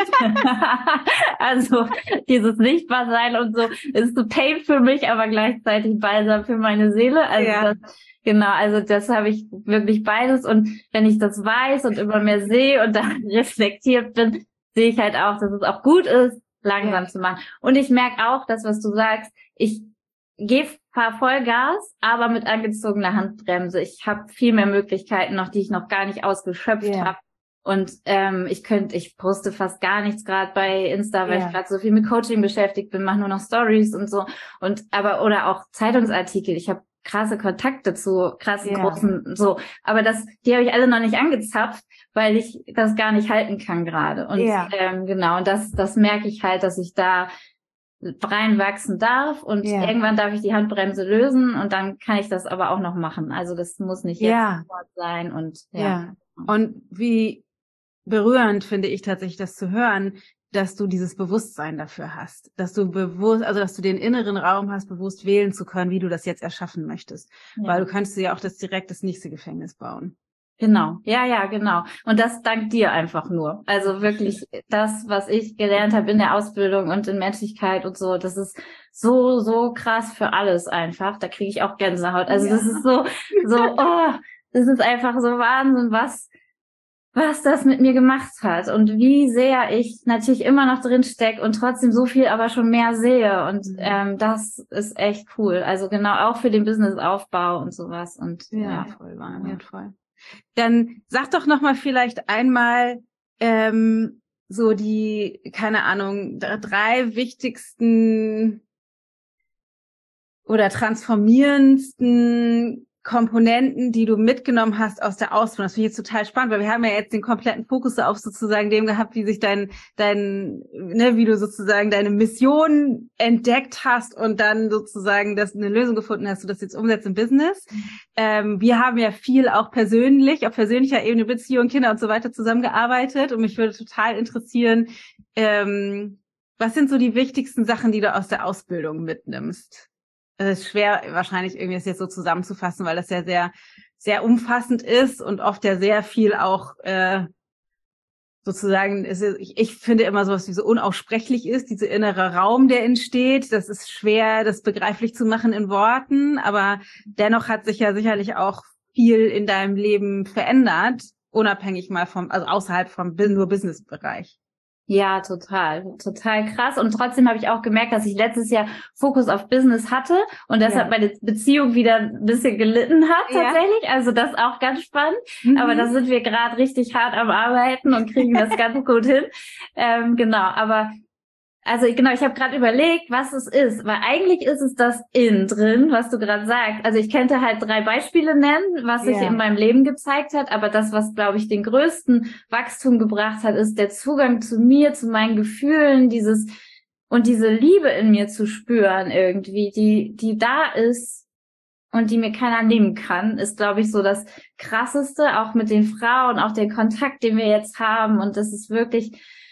Also dieses Sichtbarsein und so ist so Pain für mich, aber gleichzeitig Balsam für meine Seele. Also ja. das, genau, also das habe ich wirklich beides. Und wenn ich das weiß und immer mehr sehe und dann reflektiert bin, sehe ich halt auch, dass es auch gut ist, langsam ja. zu machen. Und ich merke auch, das, was du sagst, ich gehe fahr Vollgas, aber mit angezogener Handbremse. Ich habe viel mehr Möglichkeiten noch, die ich noch gar nicht ausgeschöpft yeah. habe. Und ähm, ich könnte, ich poste fast gar nichts gerade bei Insta, weil yeah. ich gerade so viel mit Coaching beschäftigt bin, mache nur noch Stories und so. Und aber oder auch Zeitungsartikel. Ich habe krasse Kontakte zu krassen yeah. großen so. Aber das, die habe ich alle noch nicht angezapft, weil ich das gar nicht halten kann gerade. Und yeah. ähm, genau, und das, das merke ich halt, dass ich da reinwachsen darf und yeah. irgendwann darf ich die Handbremse lösen und dann kann ich das aber auch noch machen. Also das muss nicht jetzt yeah. sofort sein und ja. ja. Und wie berührend finde ich tatsächlich das zu hören, dass du dieses Bewusstsein dafür hast, dass du bewusst, also dass du den inneren Raum hast, bewusst wählen zu können, wie du das jetzt erschaffen möchtest, ja. weil du kannst dir ja auch das direkt das nächste Gefängnis bauen. Genau, ja, ja, genau. Und das dank dir einfach nur. Also wirklich das, was ich gelernt habe in der Ausbildung und in Menschlichkeit und so, das ist so, so krass für alles einfach. Da kriege ich auch Gänsehaut. Also ja. das ist so, so, oh, das ist einfach so Wahnsinn, was, was das mit mir gemacht hat und wie sehr ich natürlich immer noch drin stecke und trotzdem so viel aber schon mehr sehe. Und ähm, das ist echt cool. Also genau auch für den Businessaufbau und sowas. Und ja, ja. voll, war wertvoll. Dann sag doch noch mal vielleicht einmal ähm, so die, keine Ahnung, drei wichtigsten oder transformierendsten Komponenten, die du mitgenommen hast aus der Ausbildung. Das finde ich jetzt total spannend, weil wir haben ja jetzt den kompletten Fokus auf sozusagen dem gehabt, wie sich dein, dein, ne, wie du sozusagen deine Mission entdeckt hast und dann sozusagen das eine Lösung gefunden hast, du das jetzt umsetzt im Business. Mhm. Ähm, wir haben ja viel auch persönlich, auf persönlicher Ebene, Beziehungen, Kinder und so weiter zusammengearbeitet und mich würde total interessieren, ähm, was sind so die wichtigsten Sachen, die du aus der Ausbildung mitnimmst? Es ist schwer, wahrscheinlich irgendwie das jetzt so zusammenzufassen, weil das ja sehr, sehr umfassend ist und oft ja sehr viel auch äh, sozusagen, ist, ich, ich finde immer sowas wie so unaussprechlich ist, dieser innere Raum, der entsteht. Das ist schwer, das begreiflich zu machen in Worten, aber dennoch hat sich ja sicherlich auch viel in deinem Leben verändert, unabhängig mal vom, also außerhalb vom nur Business-Bereich. Ja, total, total krass. Und trotzdem habe ich auch gemerkt, dass ich letztes Jahr Fokus auf Business hatte und deshalb ja. meine Beziehung wieder ein bisschen gelitten hat tatsächlich. Ja. Also das ist auch ganz spannend. Mhm. Aber da sind wir gerade richtig hart am Arbeiten und kriegen das ganz gut hin. Ähm, genau, aber also genau, ich habe gerade überlegt, was es ist, weil eigentlich ist es das innen drin, was du gerade sagst. Also ich könnte halt drei Beispiele nennen, was sich yeah. in meinem Leben gezeigt hat, aber das, was, glaube ich, den größten Wachstum gebracht hat, ist der Zugang zu mir, zu meinen Gefühlen, dieses und diese Liebe in mir zu spüren irgendwie, die die da ist und die mir keiner nehmen kann, ist, glaube ich, so das Krasseste, auch mit den Frauen, auch der Kontakt, den wir jetzt haben, und das ist wirklich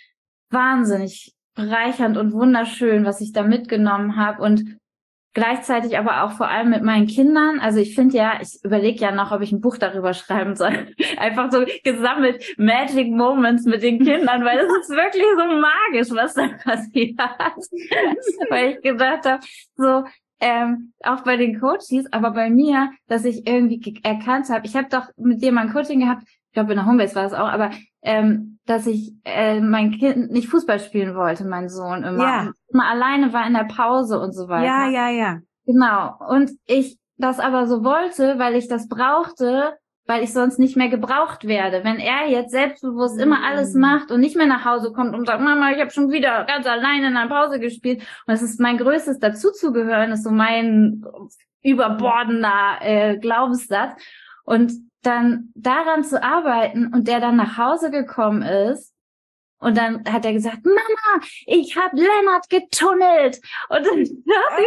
wahnsinnig bereichernd und wunderschön, was ich da mitgenommen habe, und gleichzeitig aber auch vor allem mit meinen Kindern. Also ich finde ja, ich überlege ja noch, ob ich ein Buch darüber schreiben soll. Einfach so gesammelt Magic Moments mit den Kindern, weil das ist wirklich so magisch, was da passiert. Weil ich gedacht habe, so ähm, auch bei den Coaches, aber bei mir, dass ich irgendwie erkannt habe, ich habe doch mit dir mal ein Coaching gehabt, ich glaube in der Homebase war es auch, aber ähm, dass ich äh, mein Kind nicht Fußball spielen wollte, mein Sohn immer. Ja. Und immer alleine war in der Pause und so weiter. Ja, ja, ja. Genau. Und ich das aber so wollte, weil ich das brauchte, weil ich sonst nicht mehr gebraucht werde. Wenn er jetzt selbstbewusst mhm. immer alles macht und nicht mehr nach Hause kommt und sagt, Mama, ich habe schon wieder ganz alleine in der Pause gespielt. Und das ist mein größtes Dazuzugehören, ist so mein überbordender äh, Glaubenssatz. Und dann daran zu arbeiten und der dann nach Hause gekommen ist und dann hat er gesagt, Mama, ich hab Lennart getunnelt und dann dachte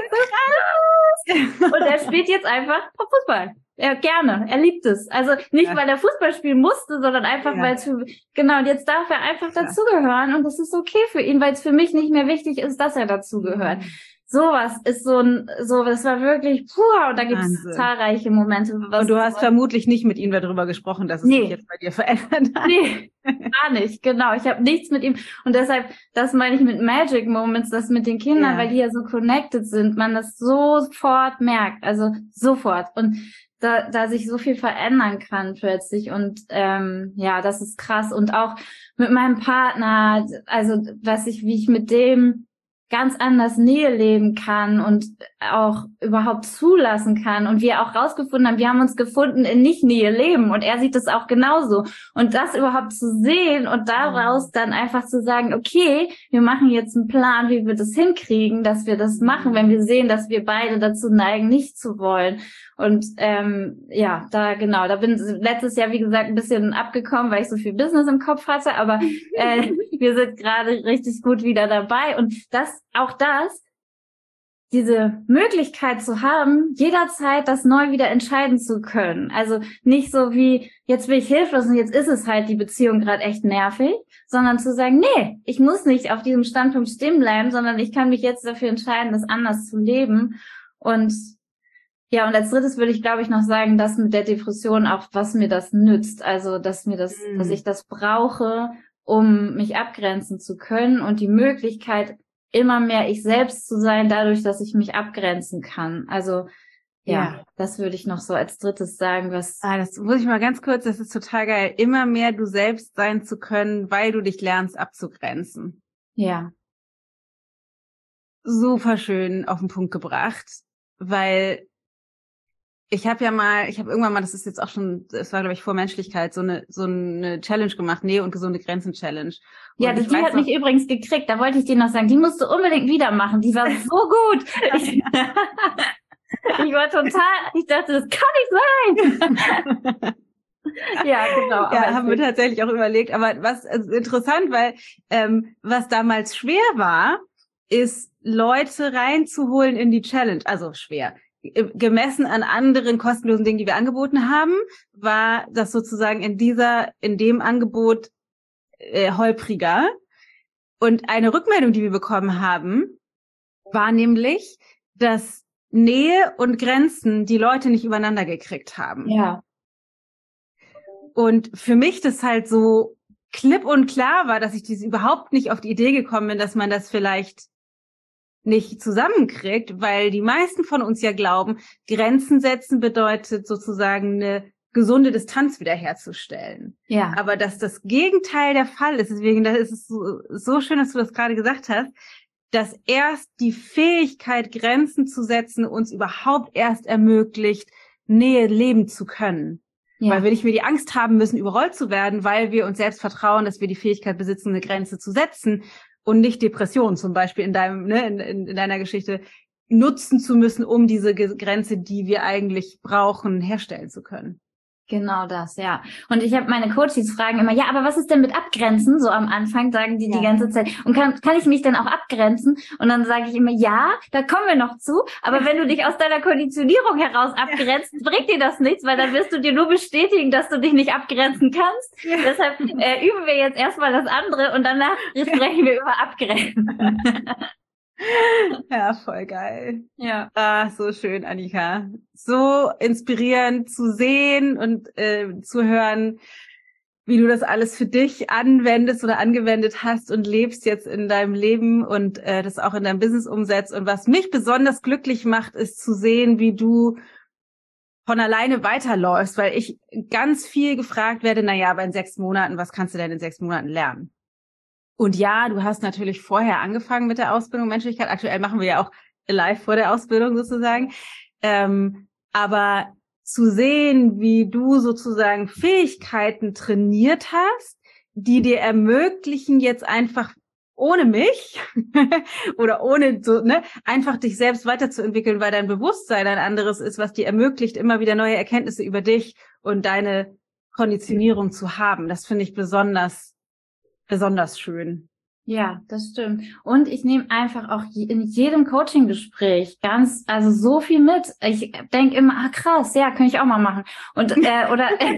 ich so, und er spielt jetzt einfach Fußball. Er gerne, er liebt es. Also nicht, ja. weil er Fußball spielen musste, sondern einfach, ja. weil es für, genau, und jetzt darf er einfach ja. dazugehören und das ist okay für ihn, weil es für mich nicht mehr wichtig ist, dass er dazugehört. sowas ist so ein, so, das war wirklich, puh, und da gibt es zahlreiche Momente. Was und du hast vermutlich nicht mit ihm darüber gesprochen, dass es nee. sich jetzt bei dir verändert hat. Nee, gar nicht, genau. Ich habe nichts mit ihm. Und deshalb, das meine ich mit Magic Moments, das mit den Kindern, ja. weil die ja so connected sind, man das sofort merkt, also sofort. Und da, da sich so viel verändern kann plötzlich. Und ähm, ja, das ist krass. Und auch mit meinem Partner, also was ich, wie ich mit dem ganz anders Nähe leben kann und auch überhaupt zulassen kann und wir auch rausgefunden haben, wir haben uns gefunden in Nicht-Nähe leben und er sieht das auch genauso und das überhaupt zu sehen und daraus dann einfach zu sagen, okay, wir machen jetzt einen Plan, wie wir das hinkriegen, dass wir das machen, wenn wir sehen, dass wir beide dazu neigen, nicht zu wollen. Und ähm, ja, da genau, da bin letztes Jahr, wie gesagt, ein bisschen abgekommen, weil ich so viel Business im Kopf hatte, aber äh, wir sind gerade richtig gut wieder dabei. Und das, auch das, diese Möglichkeit zu haben, jederzeit das neu wieder entscheiden zu können. Also nicht so wie, jetzt bin ich hilflos und jetzt ist es halt die Beziehung gerade echt nervig, sondern zu sagen, nee, ich muss nicht auf diesem Standpunkt stehen bleiben, sondern ich kann mich jetzt dafür entscheiden, das anders zu leben. Und ja, und als drittes würde ich, glaube ich, noch sagen, dass mit der Depression auch, was mir das nützt. Also, dass mir das, mhm. dass ich das brauche, um mich abgrenzen zu können und die Möglichkeit, immer mehr ich selbst zu sein, dadurch, dass ich mich abgrenzen kann. Also, ja, ja. das würde ich noch so als drittes sagen, was... Ah, das muss ich mal ganz kurz, das ist total geil, immer mehr du selbst sein zu können, weil du dich lernst abzugrenzen. Ja. Super schön auf den Punkt gebracht, weil ich habe ja mal, ich habe irgendwann mal, das ist jetzt auch schon, das war glaube ich vor Menschlichkeit, so eine so eine Challenge gemacht, Nähe und gesunde Grenzen Challenge. Und ja, das, die hat mich übrigens gekriegt, da wollte ich dir noch sagen, die musst du unbedingt wieder machen, die war so gut. Ich, ich war total, ich dachte, das kann nicht sein. Ja, genau. Ja, haben wir tatsächlich auch überlegt, aber was also interessant, weil ähm, was damals schwer war, ist Leute reinzuholen in die Challenge, also schwer. Gemessen an anderen kostenlosen Dingen, die wir angeboten haben, war das sozusagen in dieser, in dem Angebot äh, holpriger. Und eine Rückmeldung, die wir bekommen haben, war nämlich, dass Nähe und Grenzen die Leute nicht übereinander gekriegt haben. Ja. Und für mich das halt so klipp und klar war, dass ich diese überhaupt nicht auf die Idee gekommen bin, dass man das vielleicht nicht zusammenkriegt, weil die meisten von uns ja glauben, Grenzen setzen bedeutet sozusagen eine gesunde Distanz wiederherzustellen. Ja. Aber dass das Gegenteil der Fall ist, deswegen da ist es so, so schön, dass du das gerade gesagt hast, dass erst die Fähigkeit, Grenzen zu setzen, uns überhaupt erst ermöglicht, Nähe leben zu können. Ja. Weil wir nicht mehr die Angst haben müssen, überrollt zu werden, weil wir uns selbst vertrauen, dass wir die Fähigkeit besitzen, eine Grenze zu setzen. Und nicht Depression zum Beispiel in deinem, ne, in, in, in deiner Geschichte nutzen zu müssen, um diese Grenze, die wir eigentlich brauchen, herstellen zu können. Genau das, ja. Und ich habe meine Coaches fragen immer, ja, aber was ist denn mit Abgrenzen? So am Anfang sagen die ja. die ganze Zeit. Und kann, kann ich mich denn auch abgrenzen? Und dann sage ich immer, ja, da kommen wir noch zu. Aber wenn du dich aus deiner Konditionierung heraus abgrenzt, ja. bringt dir das nichts, weil dann wirst du dir nur bestätigen, dass du dich nicht abgrenzen kannst. Ja. Deshalb äh, üben wir jetzt erstmal das andere und danach sprechen wir über Abgrenzen. Ja, voll geil. Ja. Ah, so schön, Annika. So inspirierend zu sehen und äh, zu hören, wie du das alles für dich anwendest oder angewendet hast und lebst jetzt in deinem Leben und äh, das auch in deinem Business umsetzt. Und was mich besonders glücklich macht, ist zu sehen, wie du von alleine weiterläufst, weil ich ganz viel gefragt werde, na ja, aber in sechs Monaten, was kannst du denn in sechs Monaten lernen? Und ja, du hast natürlich vorher angefangen mit der Ausbildung Menschlichkeit. Aktuell machen wir ja auch live vor der Ausbildung sozusagen. Ähm, aber zu sehen, wie du sozusagen Fähigkeiten trainiert hast, die dir ermöglichen, jetzt einfach ohne mich oder ohne so, ne, einfach dich selbst weiterzuentwickeln, weil dein Bewusstsein ein anderes ist, was dir ermöglicht, immer wieder neue Erkenntnisse über dich und deine Konditionierung zu haben. Das finde ich besonders besonders schön. Ja, das stimmt. Und ich nehme einfach auch in jedem Coaching-Gespräch ganz, also so viel mit. Ich denke immer, ah krass, ja, kann ich auch mal machen. Und äh, oder äh,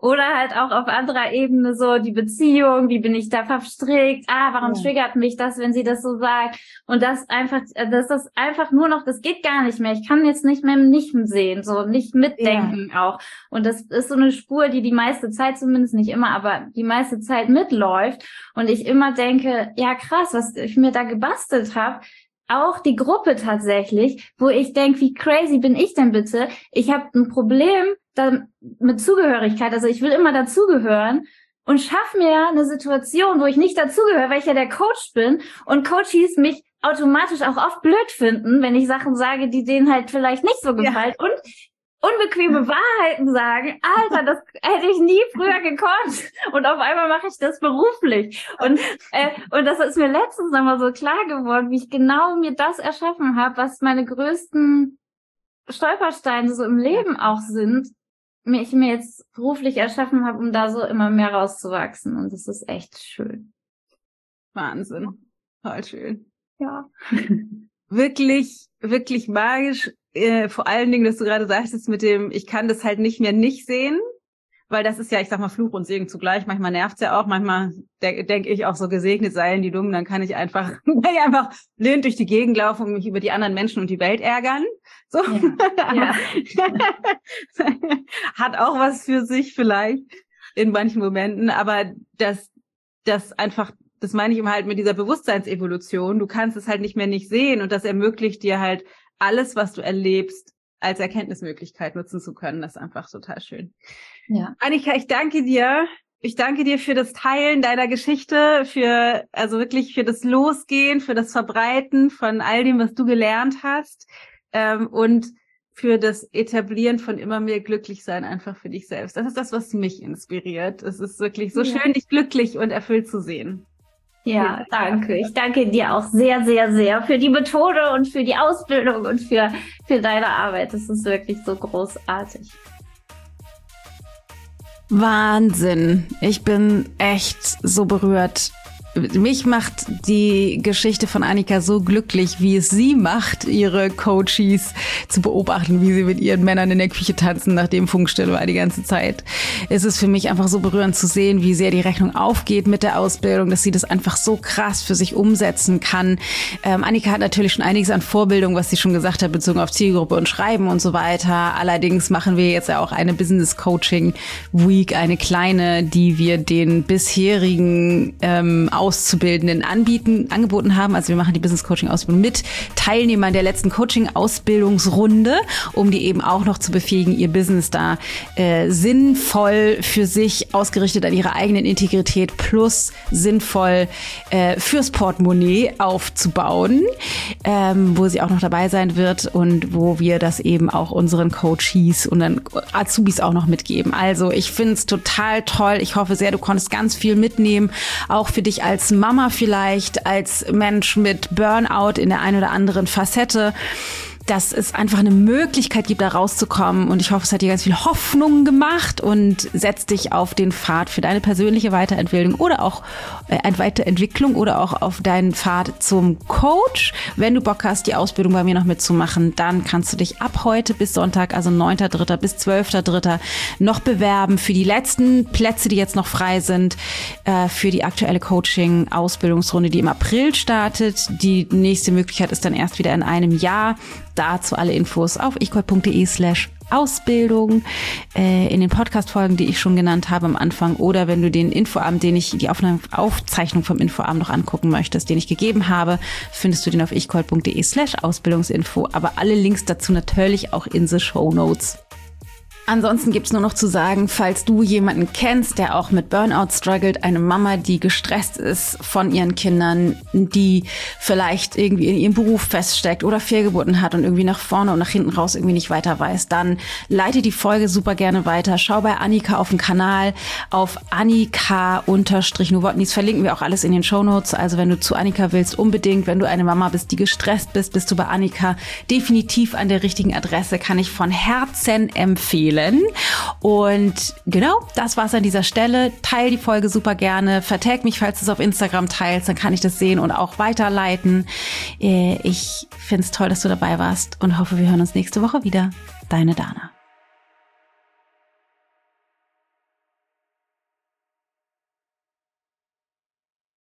Oder halt auch auf anderer Ebene so die Beziehung, wie bin ich da verstrickt, ah, warum ja. triggert mich das, wenn sie das so sagt? Und das einfach, das ist einfach nur noch, das geht gar nicht mehr. Ich kann jetzt nicht mehr nicht sehen, so nicht mitdenken ja. auch. Und das ist so eine Spur, die die meiste Zeit, zumindest nicht immer, aber die meiste Zeit mitläuft. Und ich immer denke, ja krass, was ich mir da gebastelt habe. Auch die Gruppe tatsächlich, wo ich denke, wie crazy bin ich denn bitte? Ich habe ein Problem da mit Zugehörigkeit, also ich will immer dazugehören und schaffe mir eine Situation, wo ich nicht dazugehöre, weil ich ja der Coach bin und Coaches mich automatisch auch oft blöd finden, wenn ich Sachen sage, die denen halt vielleicht nicht so gefallen ja. und unbequeme Wahrheiten sagen, Alter, das hätte ich nie früher gekonnt und auf einmal mache ich das beruflich und äh, und das ist mir letztens nochmal so klar geworden, wie ich genau mir das erschaffen habe, was meine größten Stolpersteine so im Leben auch sind, mir ich mir jetzt beruflich erschaffen habe, um da so immer mehr rauszuwachsen und das ist echt schön. Wahnsinn, toll schön. Ja. Wirklich, wirklich magisch. Äh, vor allen Dingen, dass du gerade sagtest mit dem, ich kann das halt nicht mehr nicht sehen, weil das ist ja, ich sag mal, Fluch und Segen zugleich. Manchmal nervt's ja auch, manchmal de- denke ich auch so, gesegnet seien die Dummen, dann kann ich einfach, kann ich einfach blind durch die Gegend laufen und mich über die anderen Menschen und die Welt ärgern. So. Ja. Ja. Hat auch was für sich vielleicht in manchen Momenten, aber das, das einfach, das meine ich immer halt mit dieser Bewusstseinsevolution. Du kannst es halt nicht mehr nicht sehen und das ermöglicht dir halt alles, was du erlebst, als Erkenntnismöglichkeit nutzen zu können. Das ist einfach total schön. Ja. Annika, ich danke dir. Ich danke dir für das Teilen deiner Geschichte, für, also wirklich für das Losgehen, für das Verbreiten von all dem, was du gelernt hast, ähm, und für das Etablieren von immer mehr Glücklichsein einfach für dich selbst. Das ist das, was mich inspiriert. Es ist wirklich so ja. schön, dich glücklich und erfüllt zu sehen. Ja, danke. Ich danke dir auch sehr, sehr, sehr für die Methode und für die Ausbildung und für, für deine Arbeit. Das ist wirklich so großartig. Wahnsinn. Ich bin echt so berührt. Mich macht die Geschichte von Annika so glücklich, wie es sie macht, ihre Coaches zu beobachten, wie sie mit ihren Männern in der Küche tanzen, nachdem Funkstille war die ganze Zeit. Es ist für mich einfach so berührend zu sehen, wie sehr die Rechnung aufgeht mit der Ausbildung, dass sie das einfach so krass für sich umsetzen kann. Ähm, Annika hat natürlich schon einiges an Vorbildung, was sie schon gesagt hat, bezogen auf Zielgruppe und Schreiben und so weiter. Allerdings machen wir jetzt ja auch eine Business Coaching Week, eine kleine, die wir den bisherigen ähm, Auszubildenden anbieten, angeboten haben. Also wir machen die Business Coaching Ausbildung mit Teilnehmern der letzten Coaching Ausbildungsrunde, um die eben auch noch zu befähigen, ihr Business da äh, sinnvoll für sich ausgerichtet an ihre eigenen Integrität plus sinnvoll äh, fürs Portemonnaie aufzubauen, ähm, wo sie auch noch dabei sein wird und wo wir das eben auch unseren Coaches und dann Azubis auch noch mitgeben. Also ich finde es total toll. Ich hoffe sehr, du konntest ganz viel mitnehmen, auch für dich als Mama vielleicht, als Mensch mit Burnout in der einen oder anderen Facette, dass es einfach eine Möglichkeit gibt, da rauszukommen. Und ich hoffe, es hat dir ganz viel Hoffnung gemacht und setzt dich auf den Pfad für deine persönliche Weiterentwicklung oder auch äh, Weiterentwicklung oder auch auf deinen Pfad zum Coach. Wenn du Bock hast, die Ausbildung bei mir noch mitzumachen, dann kannst du dich ab heute bis Sonntag, also neunter dritter bis zwölfter dritter noch bewerben für die letzten Plätze, die jetzt noch frei sind, äh, für die aktuelle Coaching-Ausbildungsrunde, die im April startet. Die nächste Möglichkeit ist dann erst wieder in einem Jahr. Dazu alle Infos auf ichgold.de slash Ausbildung, äh, in den Podcast-Folgen, die ich schon genannt habe am Anfang, oder wenn du den Infoabend, den ich, die Aufnahme, Aufzeichnung vom Infoabend noch angucken möchtest, den ich gegeben habe, findest du den auf ichgold.de slash Ausbildungsinfo, aber alle Links dazu natürlich auch in the Shownotes. Ansonsten gibt's nur noch zu sagen, falls du jemanden kennst, der auch mit Burnout struggelt, eine Mama, die gestresst ist von ihren Kindern, die vielleicht irgendwie in ihrem Beruf feststeckt oder Fehlgeburten hat und irgendwie nach vorne und nach hinten raus irgendwie nicht weiter weiß, dann leite die Folge super gerne weiter. Schau bei Annika auf dem Kanal auf Annika-Nowotny. Das verlinken wir auch alles in den Shownotes. Also wenn du zu Annika willst, unbedingt. Wenn du eine Mama bist, die gestresst bist, bist du bei Annika definitiv an der richtigen Adresse. Kann ich von Herzen empfehlen. Und genau, das war's an dieser Stelle. Teil die Folge super gerne. Vertag mich, falls du es auf Instagram teilst, dann kann ich das sehen und auch weiterleiten. Ich find's toll, dass du dabei warst und hoffe, wir hören uns nächste Woche wieder. Deine Dana.